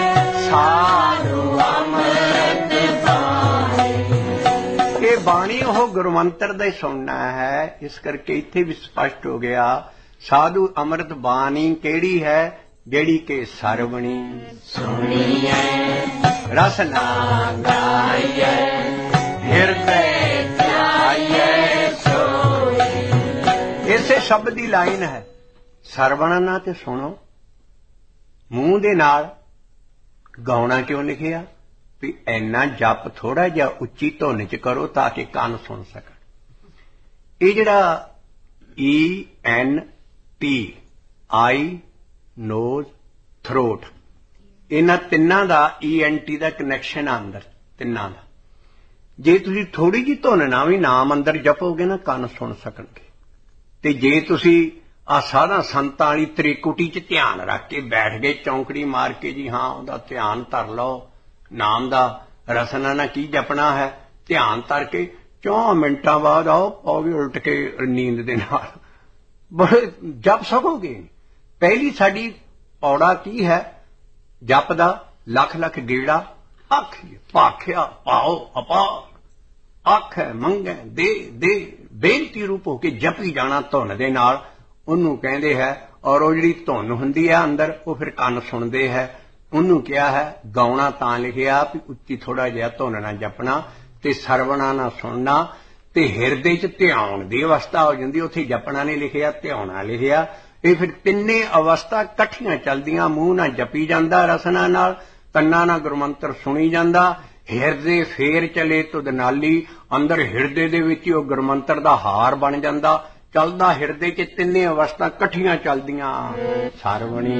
Speaker 1: ਇਹ ਬਾਣੀ ਉਹ ਗੁਰਮੰਤਰ ਦਾ ਹੀ ਸੁਣਨਾ ਹੈ। ਇਸ ਕਰਕੇ ਇੱਥੇ ਵੀ ਸਪਸ਼ਟ ਹੋ ਗਿਆ ਸਾਧੂ ਅੰਮ੍ਰਿਤ ਬਾਣੀ ਕਿਹੜੀ ਹੈ, ਜਿਹੜੀ ਕਿ ਸਰਵਣੀ ਸੁਣੀਐ ਰਸ ਨਾ ਗਾਈਐ ਹਿਰਦੈ ਧਿਆਈਐ ਸੋਈ। ਇਸੇ ਸ਼ਬਦ ਦੀ ਲਾਈਨ ਹੈ, ਸਰਵਣ ਨਾ ਤੇ ਸੁਣੋ। ਮੂੰਹ ਦੇ ਨਾਲ ਗਾਉਣਾ ਕਿਉਂ ਲਿਖਿਆ ਵੀ ਇੰਨਾ ਜਪ ਥੋੜਾ ਜਿਹਾ ਉੱਚੀ ਧੁਨ ਚ ਕਰੋ ਤਾਂ ਕਿ ਕੰਨ ਸੁਣ ਸਕਣ। ਇਹ ਜਿਹੜਾ E N T ear nose throat, ਇਹਨਾਂ ਤਿੰਨਾਂ ਦਾ ਈ ਐਨ ਟੀ ਦਾ ਕਨੈਕਸ਼ਨ ਆ ਅੰਦਰ ਤਿੰਨਾਂ ਦਾ। ਜੇ ਤੁਸੀਂ ਥੋੜੀ ਜਿਹੀ ਧੁਨ ਨਾਲ ਵੀ ਨਾਮ ਅੰਦਰ ਜਪੋਗੇ ਨਾ ਕੰਨ ਸੁਣ ਸਕਣਗੇ। ਤੇ ਜੇ ਤੁਸੀਂ ਆ ਸਾਧਾਂ ਸੰਤਾਂ ਵਾਲੀ ਤ੍ਰਿਕੁਟੀ ਚ ਧਿਆਨ ਰੱਖ ਕੇ ਬੈਠ ਗਏ ਚੌਂਕੜੀ ਮਾਰ ਕੇ ਜੀ ਹਾਂ ਉਹਦਾ ਧਿਆਨ ਧਰ ਲਓ, ਨਾਮ ਦਾ ਰਸਨਾ ਨਾਲ ਕੀ ਜਪਣਾ ਹੈ, ਧਿਆਨ ਧਰ ਕੇ ਚੌਂ ਮਿੰਟਾਂ ਬਾਅਦ ਆਓ ਪਾਓਗੇ ਉਲਟ ਕੇ ਨੀਂਦ ਦੇ ਨਾਲ, ਬੜੇ ਜਪ ਸਕੋਗੇ। ਪਹਿਲੀ ਸਾਡੀ ਪੌੜਾ ਕੀ ਹੈ ਜਪ ਦਾ, ਲੱਖ ਲੱਖ ਗੇੜਾ ਆਖੀ ਭਾਖਿਆ ਪਾਓ ਅਪਾਰ, ਆਖੈ ਮੰਗੈ ਦੇ ਦੇ, ਬੇਨਤੀ ਰੂਪ ਹੋ ਕੇ ਜਪੀ ਜਾਣਾ ਧੁਨ ਦੇ ਨਾਲ, ਉਹਨੂੰ ਕਹਿੰਦੇ ਹੈ। ਔਰ ਉਹ ਜਿਹੜੀ ਧੁਨ ਹੁੰਦੀ ਹੈ ਅੰਦਰ ਉਹ ਫਿਰ ਕੰਨ ਸੁਣਦੇ ਹੈ, ਉਹਨੂੰ ਕਿਹਾ ਹੈ ਗਾਉਣਾ। ਤਾਂ ਲਿਖਿਆ ਵੀ ਉੱਚੀ ਥੋੜਾ ਜਿਹਾ ਧੁਨ ਨਾਲ ਜਪਣਾ ਤੇ ਸਰਵਣਾ ਨਾਲ ਸੁਣਨਾ ਤੇ ਹਿਰਦੇ ਚ ਧਿਆਉਣ ਦੀ ਅਵਸਥਾ ਹੋ ਜਾਂਦੀ, ਉੱਥੇ ਜਪਣਾ ਨਹੀਂ ਲਿਖਿਆ ਧਿਆਉਣਾ ਲਿਖਿਆ। ਇਹ ਫਿਰ ਤਿੰਨੇ ਅਵਸਥਾ ਇਕੱਠੀਆਂ ਚੱਲਦੀਆਂ, ਮੂੰਹ ਨਾਲ ਜਪੀ ਜਾਂਦਾ ਰਸਨਾ ਨਾਲ, ਕੰਨਾਂ ਨਾਲ ਗੁਰਮੰਤਰ ਸੁਣੀ ਜਾਂਦਾ, ਹਿਰਦੇ ਫੇਰ ਚਲੇ ਤੁਧ ਨਾਲੀ, ਅੰਦਰ ਹਿਰਦੇ ਦੇ ਵਿੱਚ ਹੀ ਉਹ ਗੁਰਮੰਤਰ ਦਾ ਹਾਰ ਬਣ ਜਾਂਦਾ, ਚੱਲਦਾ ਹਿਰਦੇ ਚ ਤਿੰਨੇ ਅਵਸਥਾ ਇਕੱਠੀਆਂ ਚੱਲਦੀਆਂ। ਸਰਵਣੀ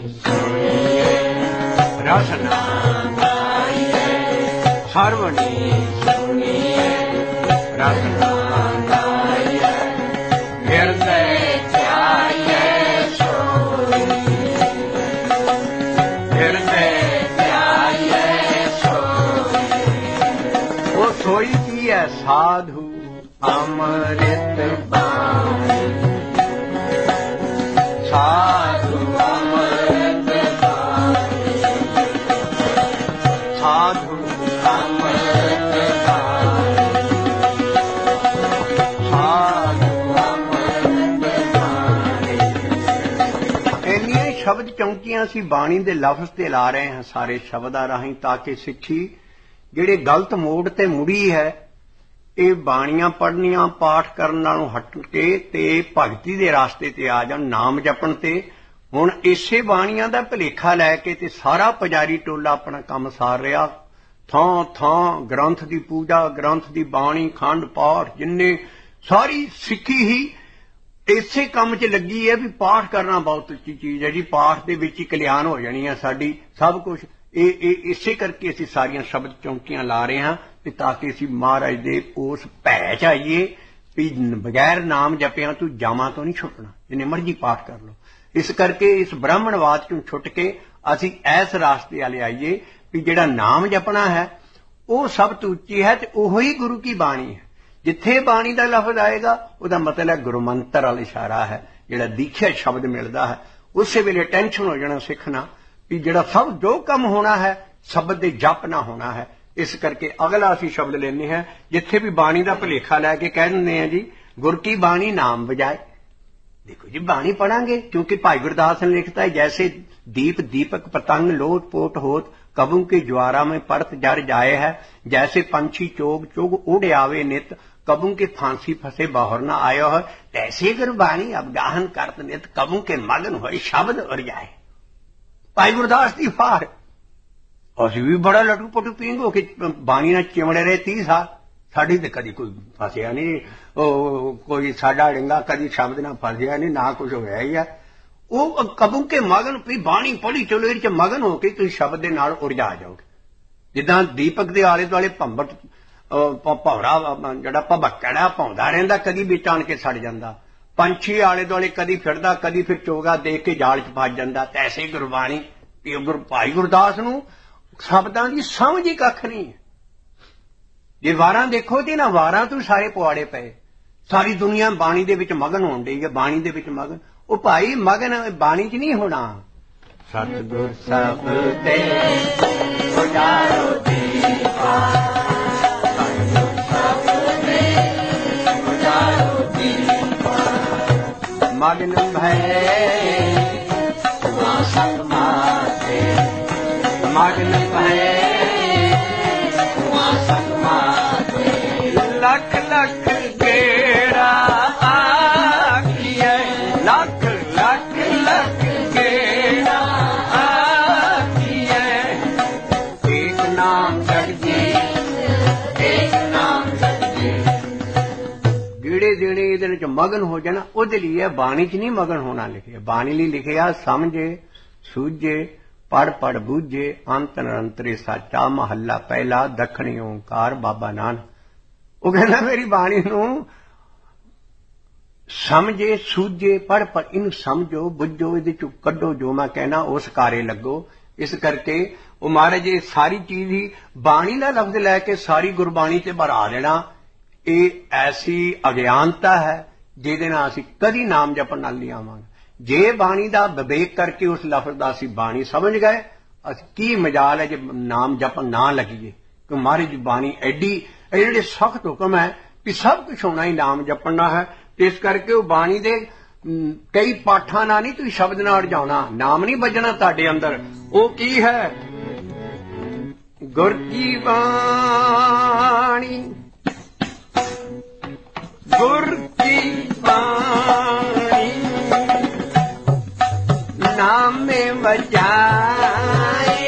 Speaker 1: ਰਸਨਾ ਸਰਵਣੀ ਰਸਨਾ ਹਿਰਦੇ ਧਿਆਈਐ ਸੋਈ, ਹਿਰਦੇ ਧਿਆਈਐ ਸੋਈ। ਉਹ ਸੋਈ ਕੀ ਹੈ? ਸਾਧੂ ਅੰਮ੍ਰਿਤ ਬਾਣੀ, ਸਾਧੂ ਅੰਮ੍ਰਿਤ ਬਾਣੀ, ਸਾਧੂ ਅੰਮ੍ਰਿਤ ਬਾਣੀ, ਸਾਧੂ ਅੰਮ੍ਰਿਤ ਬਾਣੀ। ਇੰਨੀਆਂ ਸ਼ਬਦ ਚੌਂਕੀਆਂ ਅਸੀਂ ਬਾਣੀ ਦੇ ਲਫ਼ਜ਼ ਤੇ ਲਾ ਰਹੇ ਹਾਂ ਸਾਰੇ ਸ਼ਬਦਾਂ ਰਾਹੀਂ, ਤਾਂ ਕਿ ਸਿੱਖੀ ਜਿਹੜੇ ਗਲਤ ਮੋੜ ਤੇ ਮੁੜੀ ਹੈ ਇਹ ਬਾਣੀਆਂ ਪੜ੍ਹਨੀਆਂ ਪਾਠ ਕਰਨ ਨਾਲੋਂ ਹਟ ਕੇ ਤੇ ਭਗਤੀ ਦੇ ਰਾਸਤੇ ਤੇ ਆ ਜਾਣ, ਨਾਮ ਜਪਣ ਤੇ। ਹੁਣ ਇਸੇ ਬਾਣੀਆਂ ਦਾ ਭੁਲੇਖਾ ਲੈ ਕੇ ਤੇ ਸਾਰਾ ਪੁਜਾਰੀ ਟੋਲਾ ਆਪਣਾ ਕੰਮ ਸਾਰ ਰਿਹਾ। ਥਾਂ ਥਾਂ ਗ੍ਰੰਥ ਦੀ ਪੂਜਾ, ਗ੍ਰੰਥ ਦੀ ਬਾਣੀ, ਖੰਡ ਪਾਠ, ਜਿੰਨੇ ਸਾਰੀ ਸਿੱਖੀ ਹੀ ਇਸੇ ਕੰਮ 'ਚ ਲੱਗੀ ਹੈ ਵੀ ਪਾਠ ਕਰਨਾ ਬਹੁਤ ਉੱਚੀ ਚੀਜ਼ ਹੈ ਜੀ, ਪਾਠ ਦੇ ਵਿੱਚ ਹੀ ਕਲਿਆਣ ਹੋ ਜਾਣੀ ਹੈ ਸਾਡੀ ਸਭ ਕੁਛ। ਇਹ ਇਹ ਇਸੇ ਕਰਕੇ ਅਸੀਂ ਸਾਰੀਆਂ ਸ਼ਬਦ ਚੌਂਕੀਆਂ ਲਾ ਰਹੇ ਹਾਂ ਤੇ ਤਾਂ ਕਿ ਅਸੀਂ ਮਹਾਰਾਜ ਦੇ ਉਸ ਭੈ 'ਚ ਆਈਏ ਵੀ ਬਗੈਰ ਨਾਮ ਜਪਿਆਂ ਤੂੰ ਜਾਵਾਂ ਤੋਂ ਨਹੀਂ ਛੁੱਟਣਾ, ਜਿੰਨੇ ਮਰਜ਼ੀ ਪਾਠ ਕਰ ਲਓ। ਇਸ ਕਰਕੇ ਇਸ ਬ੍ਰਾਹਮਣਵਾਦ 'ਚੋਂ ਛੁੱਟ ਕੇ ਅਸੀਂ ਇਸ ਰਾਸਤੇ ਵਾਲੇ ਆਈਏ ਵੀ ਜਿਹੜਾ ਨਾਮ ਜਪਣਾ ਹੈ ਉਹ ਸਭ ਤੋਂ ਉੱਚੀ ਹੈ ਤੇ ਉਹੋ ਹੀ ਗੁਰੂ ਕੀ ਬਾਣੀ ਹੈ। ਜਿੱਥੇ ਬਾਣੀ ਦਾ ਲਫ਼ਜ਼ ਆਏਗਾ ਉਹਦਾ ਮਤਲਬ ਗੁਰੂ ਮੰਤਰ ਵਾਲਾ ਇਸ਼ਾਰਾ ਹੈ, ਜਿਹੜਾ ਦੀਖਿਆ ਸ਼ਬਦ ਮਿਲਦਾ ਹੈ। ਉਸੇ ਵੇਲੇ ਟੈਨਸ਼ਨ ਹੋ ਜਾਣਾ ਸਿੱਖਣਾ ਵੀ ਜਿਹੜਾ ਸਭ ਜੋ ਕੰਮ ਹੋਣਾ ਹੈ ਸ਼ਬਦ ਦੇ ਜਪ ਨਾ ਹੋਣਾ ਹੈ। ਇਸ ਕਰਕੇ ਅਗਲਾ ਅਸੀਂ ਸ਼ਬਦ ਲੈਂਦੇ ਹਾਂ, ਜਿੱਥੇ ਵੀ ਬਾਣੀ ਦਾ ਭੁਲੇਖਾ ਲੈ ਕੇ ਕਹਿ ਦਿੰਦੇ ਹਾਂ ਜੀ ਗੁਰ ਕੀ ਬਾਣੀ ਨਾਮ ਵਜਾਏ। देखो जी बाणी पढ़ांगे क्योंकि भाई गुरदास ने लिखता है जैसे दीप दीपक पतंग लोट पोट होत कबू की ज्वारा में परत जर जाए है, जैसे पंछी चोग चुग उड़ आवे नित कबू के फांसी फंसे बाहर न आयो है, तैसे गुरबाणी अवगाहन करत नित कबू के मगन होए शब्द उड़ जाए। भाई गुरदास की फार असीं भी बड़ा लटू पटू पींग हो के बाणी नाल चिमड़े रहे तीह साल, साड़ी तो कदी कोई फसिया नहीं, कोई साडा डिंगा कदी शब्द ना फसिया नहीं, ना कुछ होया ही है। वो कबू के मगन भी बाणी पढ़ी चलो ये मगन हो के तुम शब्द के नाल उड़जा जाओगे। जिदा दीपक के आले दुआले भंबट भौरा जिहड़ा भबक्कड़ा भौंदा रहिंदा कदी विच आण के सड़ जांदा, पंछी आले दुआले कदी फिरदा कदी फिर चोगा देख के जाल च फस जांदा। तैसे गुरबाणी गुरु भाई गुरदास नूं शब्दां दी समझ ही कख नहीं है। जे वारां देखो ते ना वारां तो सारे पुआड़े पए, सारी दुनिया बाणी दे विच मगन होण डई है, बाणी दे विच मगन। ओ भाई मगन बाणी च नहीं होना। सतगुर सब दे उजारो दीपा, सतगुर सब दे उजारो दीपा, मगन भये वासक माते, मगन भये वासक माते, लख लख गेड़ा आखिए, लख लख लख गेड़ा आखिए, एक नाम जगजी एक नाम जगजी। गेड़े देने ਇਹਦੇ ਵਿੱਚ ਮਗਨ ਹੋ ਜਾਣਾ ਉਹਦੇ ਲਈ ਹੈ, ਬਾਣੀ 'ਚ ਨਹੀਂ ਮਗਨ ਹੋਣਾ ਲਿਖਿਆ। ਬਾਣੀ ਲਈ ਲਿਖਿਆ ਸਮਝੇ ਸੂਝੇ पढ़ पढ़ बूझे अंत निरंतरे साचा, महला पहला दखणी ओंकार बाबा नानक। वो कहना मेरी बाणी नूं समझे सूझे पढ़ पढ़ इनू समझो बुझो इहदे चों कड्डो जो मैं कहना उस कारे लगो। इस करके वो महाराज ये सारी चीज ही बाणी का लफ्ज लैके सारी गुरबाणी ते भरा देना, ये ऐसी अज्ञानता है जिहदे नाल असीं कदी नाम जपण नाल नहीं आवांगे। जे बाणी का विवेक करके उस लफ्ज का असीं बाणी समझ गए, असीं की मजाल है जे नाम जपन ना लगिए। कि महाराज जी बाणी एडी जिहड़े सख्त हुक्म है कि सब कुछ होना ही नाम जपना है। इस करके वो बाणी दे कई पाठा ना नहीं तुसीं शब्द नाल अड़जाउणा, नाम नहीं बजना तुहाडे अंदर। वो की है गुर की बाणी, गुर की बाणी नाम में बजाए,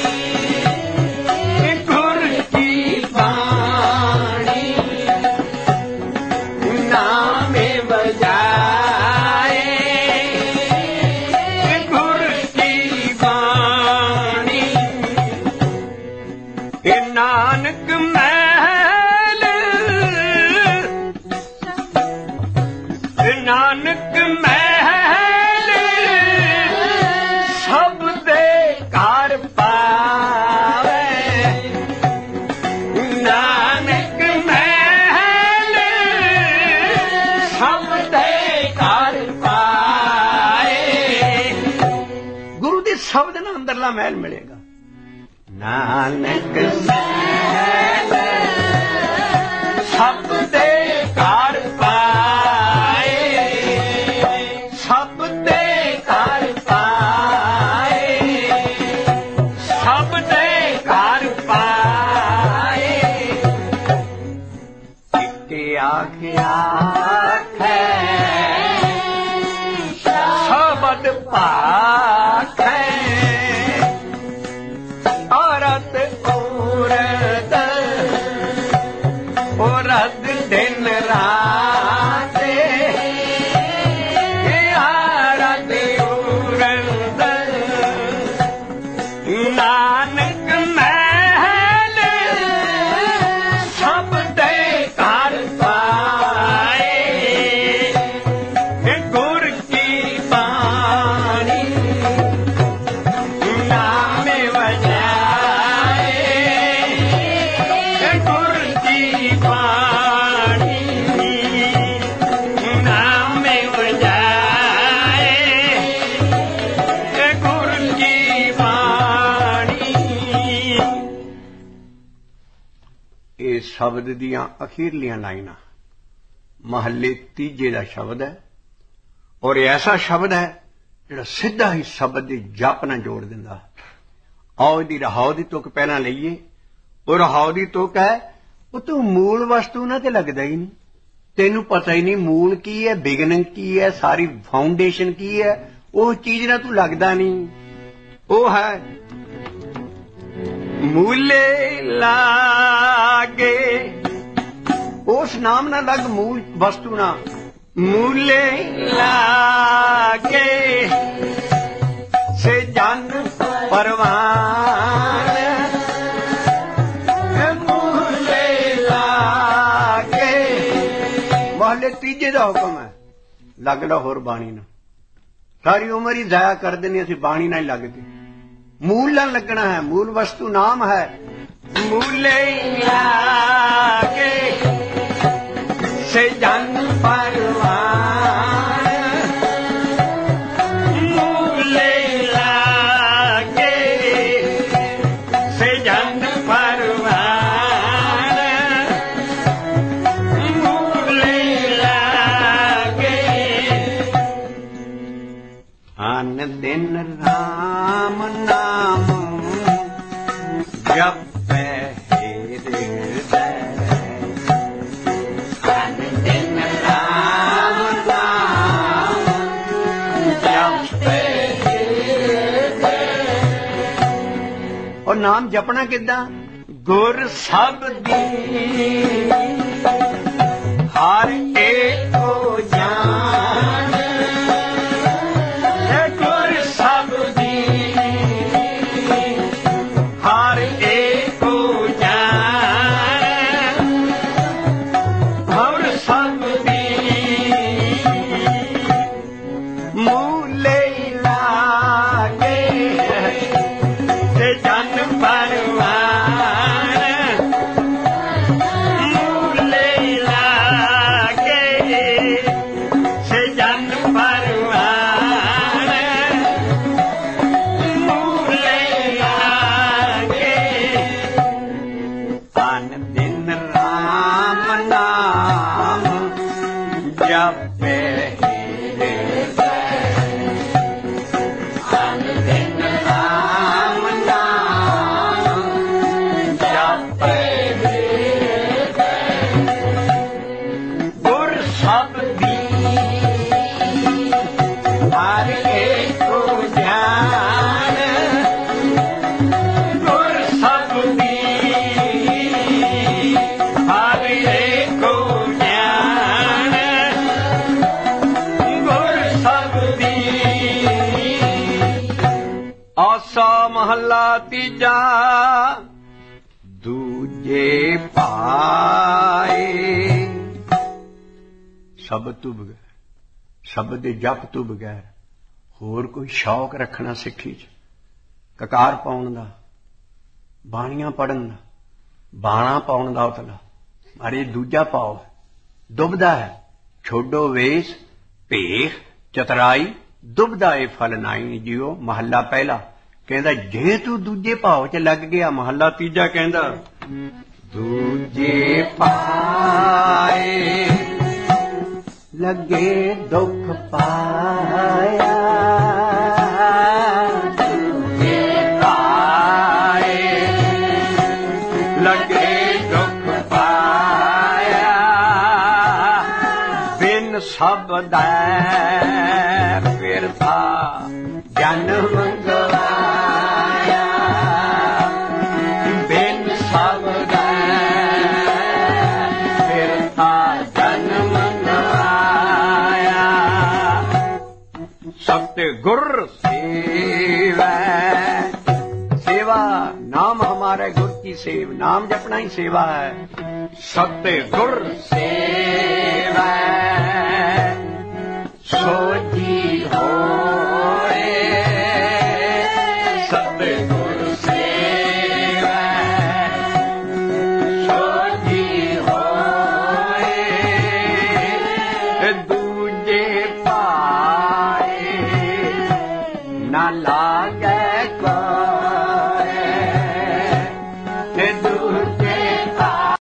Speaker 1: गुर की बाणी नाम में बजाए, गुर की बाणी ए नानक महल, नानक महल शब्द ना अंदरला महल मिलेगा। नानक महल सब दे घर पाए, सब दे घर पाए, सब दे घर पाए। शब्द दियां अखीरलियां लाइनां महल्ले तीजे का शब्द है और ऐसा शब्द है जिहड़ा सीधा ही शब्द के जप नाल जोड़ दिंदा। आओ दी रहाओ दी तुक पहलां लईए। और रहाओ दी तुक है वो तू मूल वस्तु ना ते लगदा ही नहीं, तेनू पता ही नहीं मूल की है, बिगनिंग की है, सारी फाउंडेशन की है, वो चीज ना तू लगदा नहीं। वो है मूले लागे, उस नाम ना लग मूल वस्तु ना, मूले लागे से जन परवान, मूले लागे महले तीजे का हुक्म है। लग लो होर बाणी ना, सारी उम्र ही जाया कर देनी असीं बाणी ना ही लगते। मूल ना लगना है, मूल वस्तु नाम है। मूले लागे से जन परवान, मूले लागे से जन परवान, मूले लागे आन दिन राम नाम जप और नाम जपना किदा। गुर सब दी हर एक को जान, गुर सब दी हर एक को जान, गुर सब दी मूले लागे महला तीजा दूजे पाए। शब्द तो बगैर, शब्द दे जप तो बगैर होर कोई शौक रखना सिੱਖੀ ਚ ककार पाउण दा, बाणियां पढ़न दा, बाणा पाउण दा उतला मारे दूजा पाओ दुबदा है। छोड़ो वेश भेख चतराई दुबदा ए फल नाई जियो। महला पहला कहंदा जे तू दूजे भाव च लग गया। महला तीजा कहंदा दूजे पाए लगे दुख पाया, दूजे पाए लगे दुख पाया, बिन शब्द फिर था जन्म गवाया, बिन शब्द फिर था जन्म गवाया। सतगुर सेवा, सेवा नाम हमारे गुर की सेव, नाम जपना ही सेवा है। सतगुर सेवा सोजी होए, सतगुर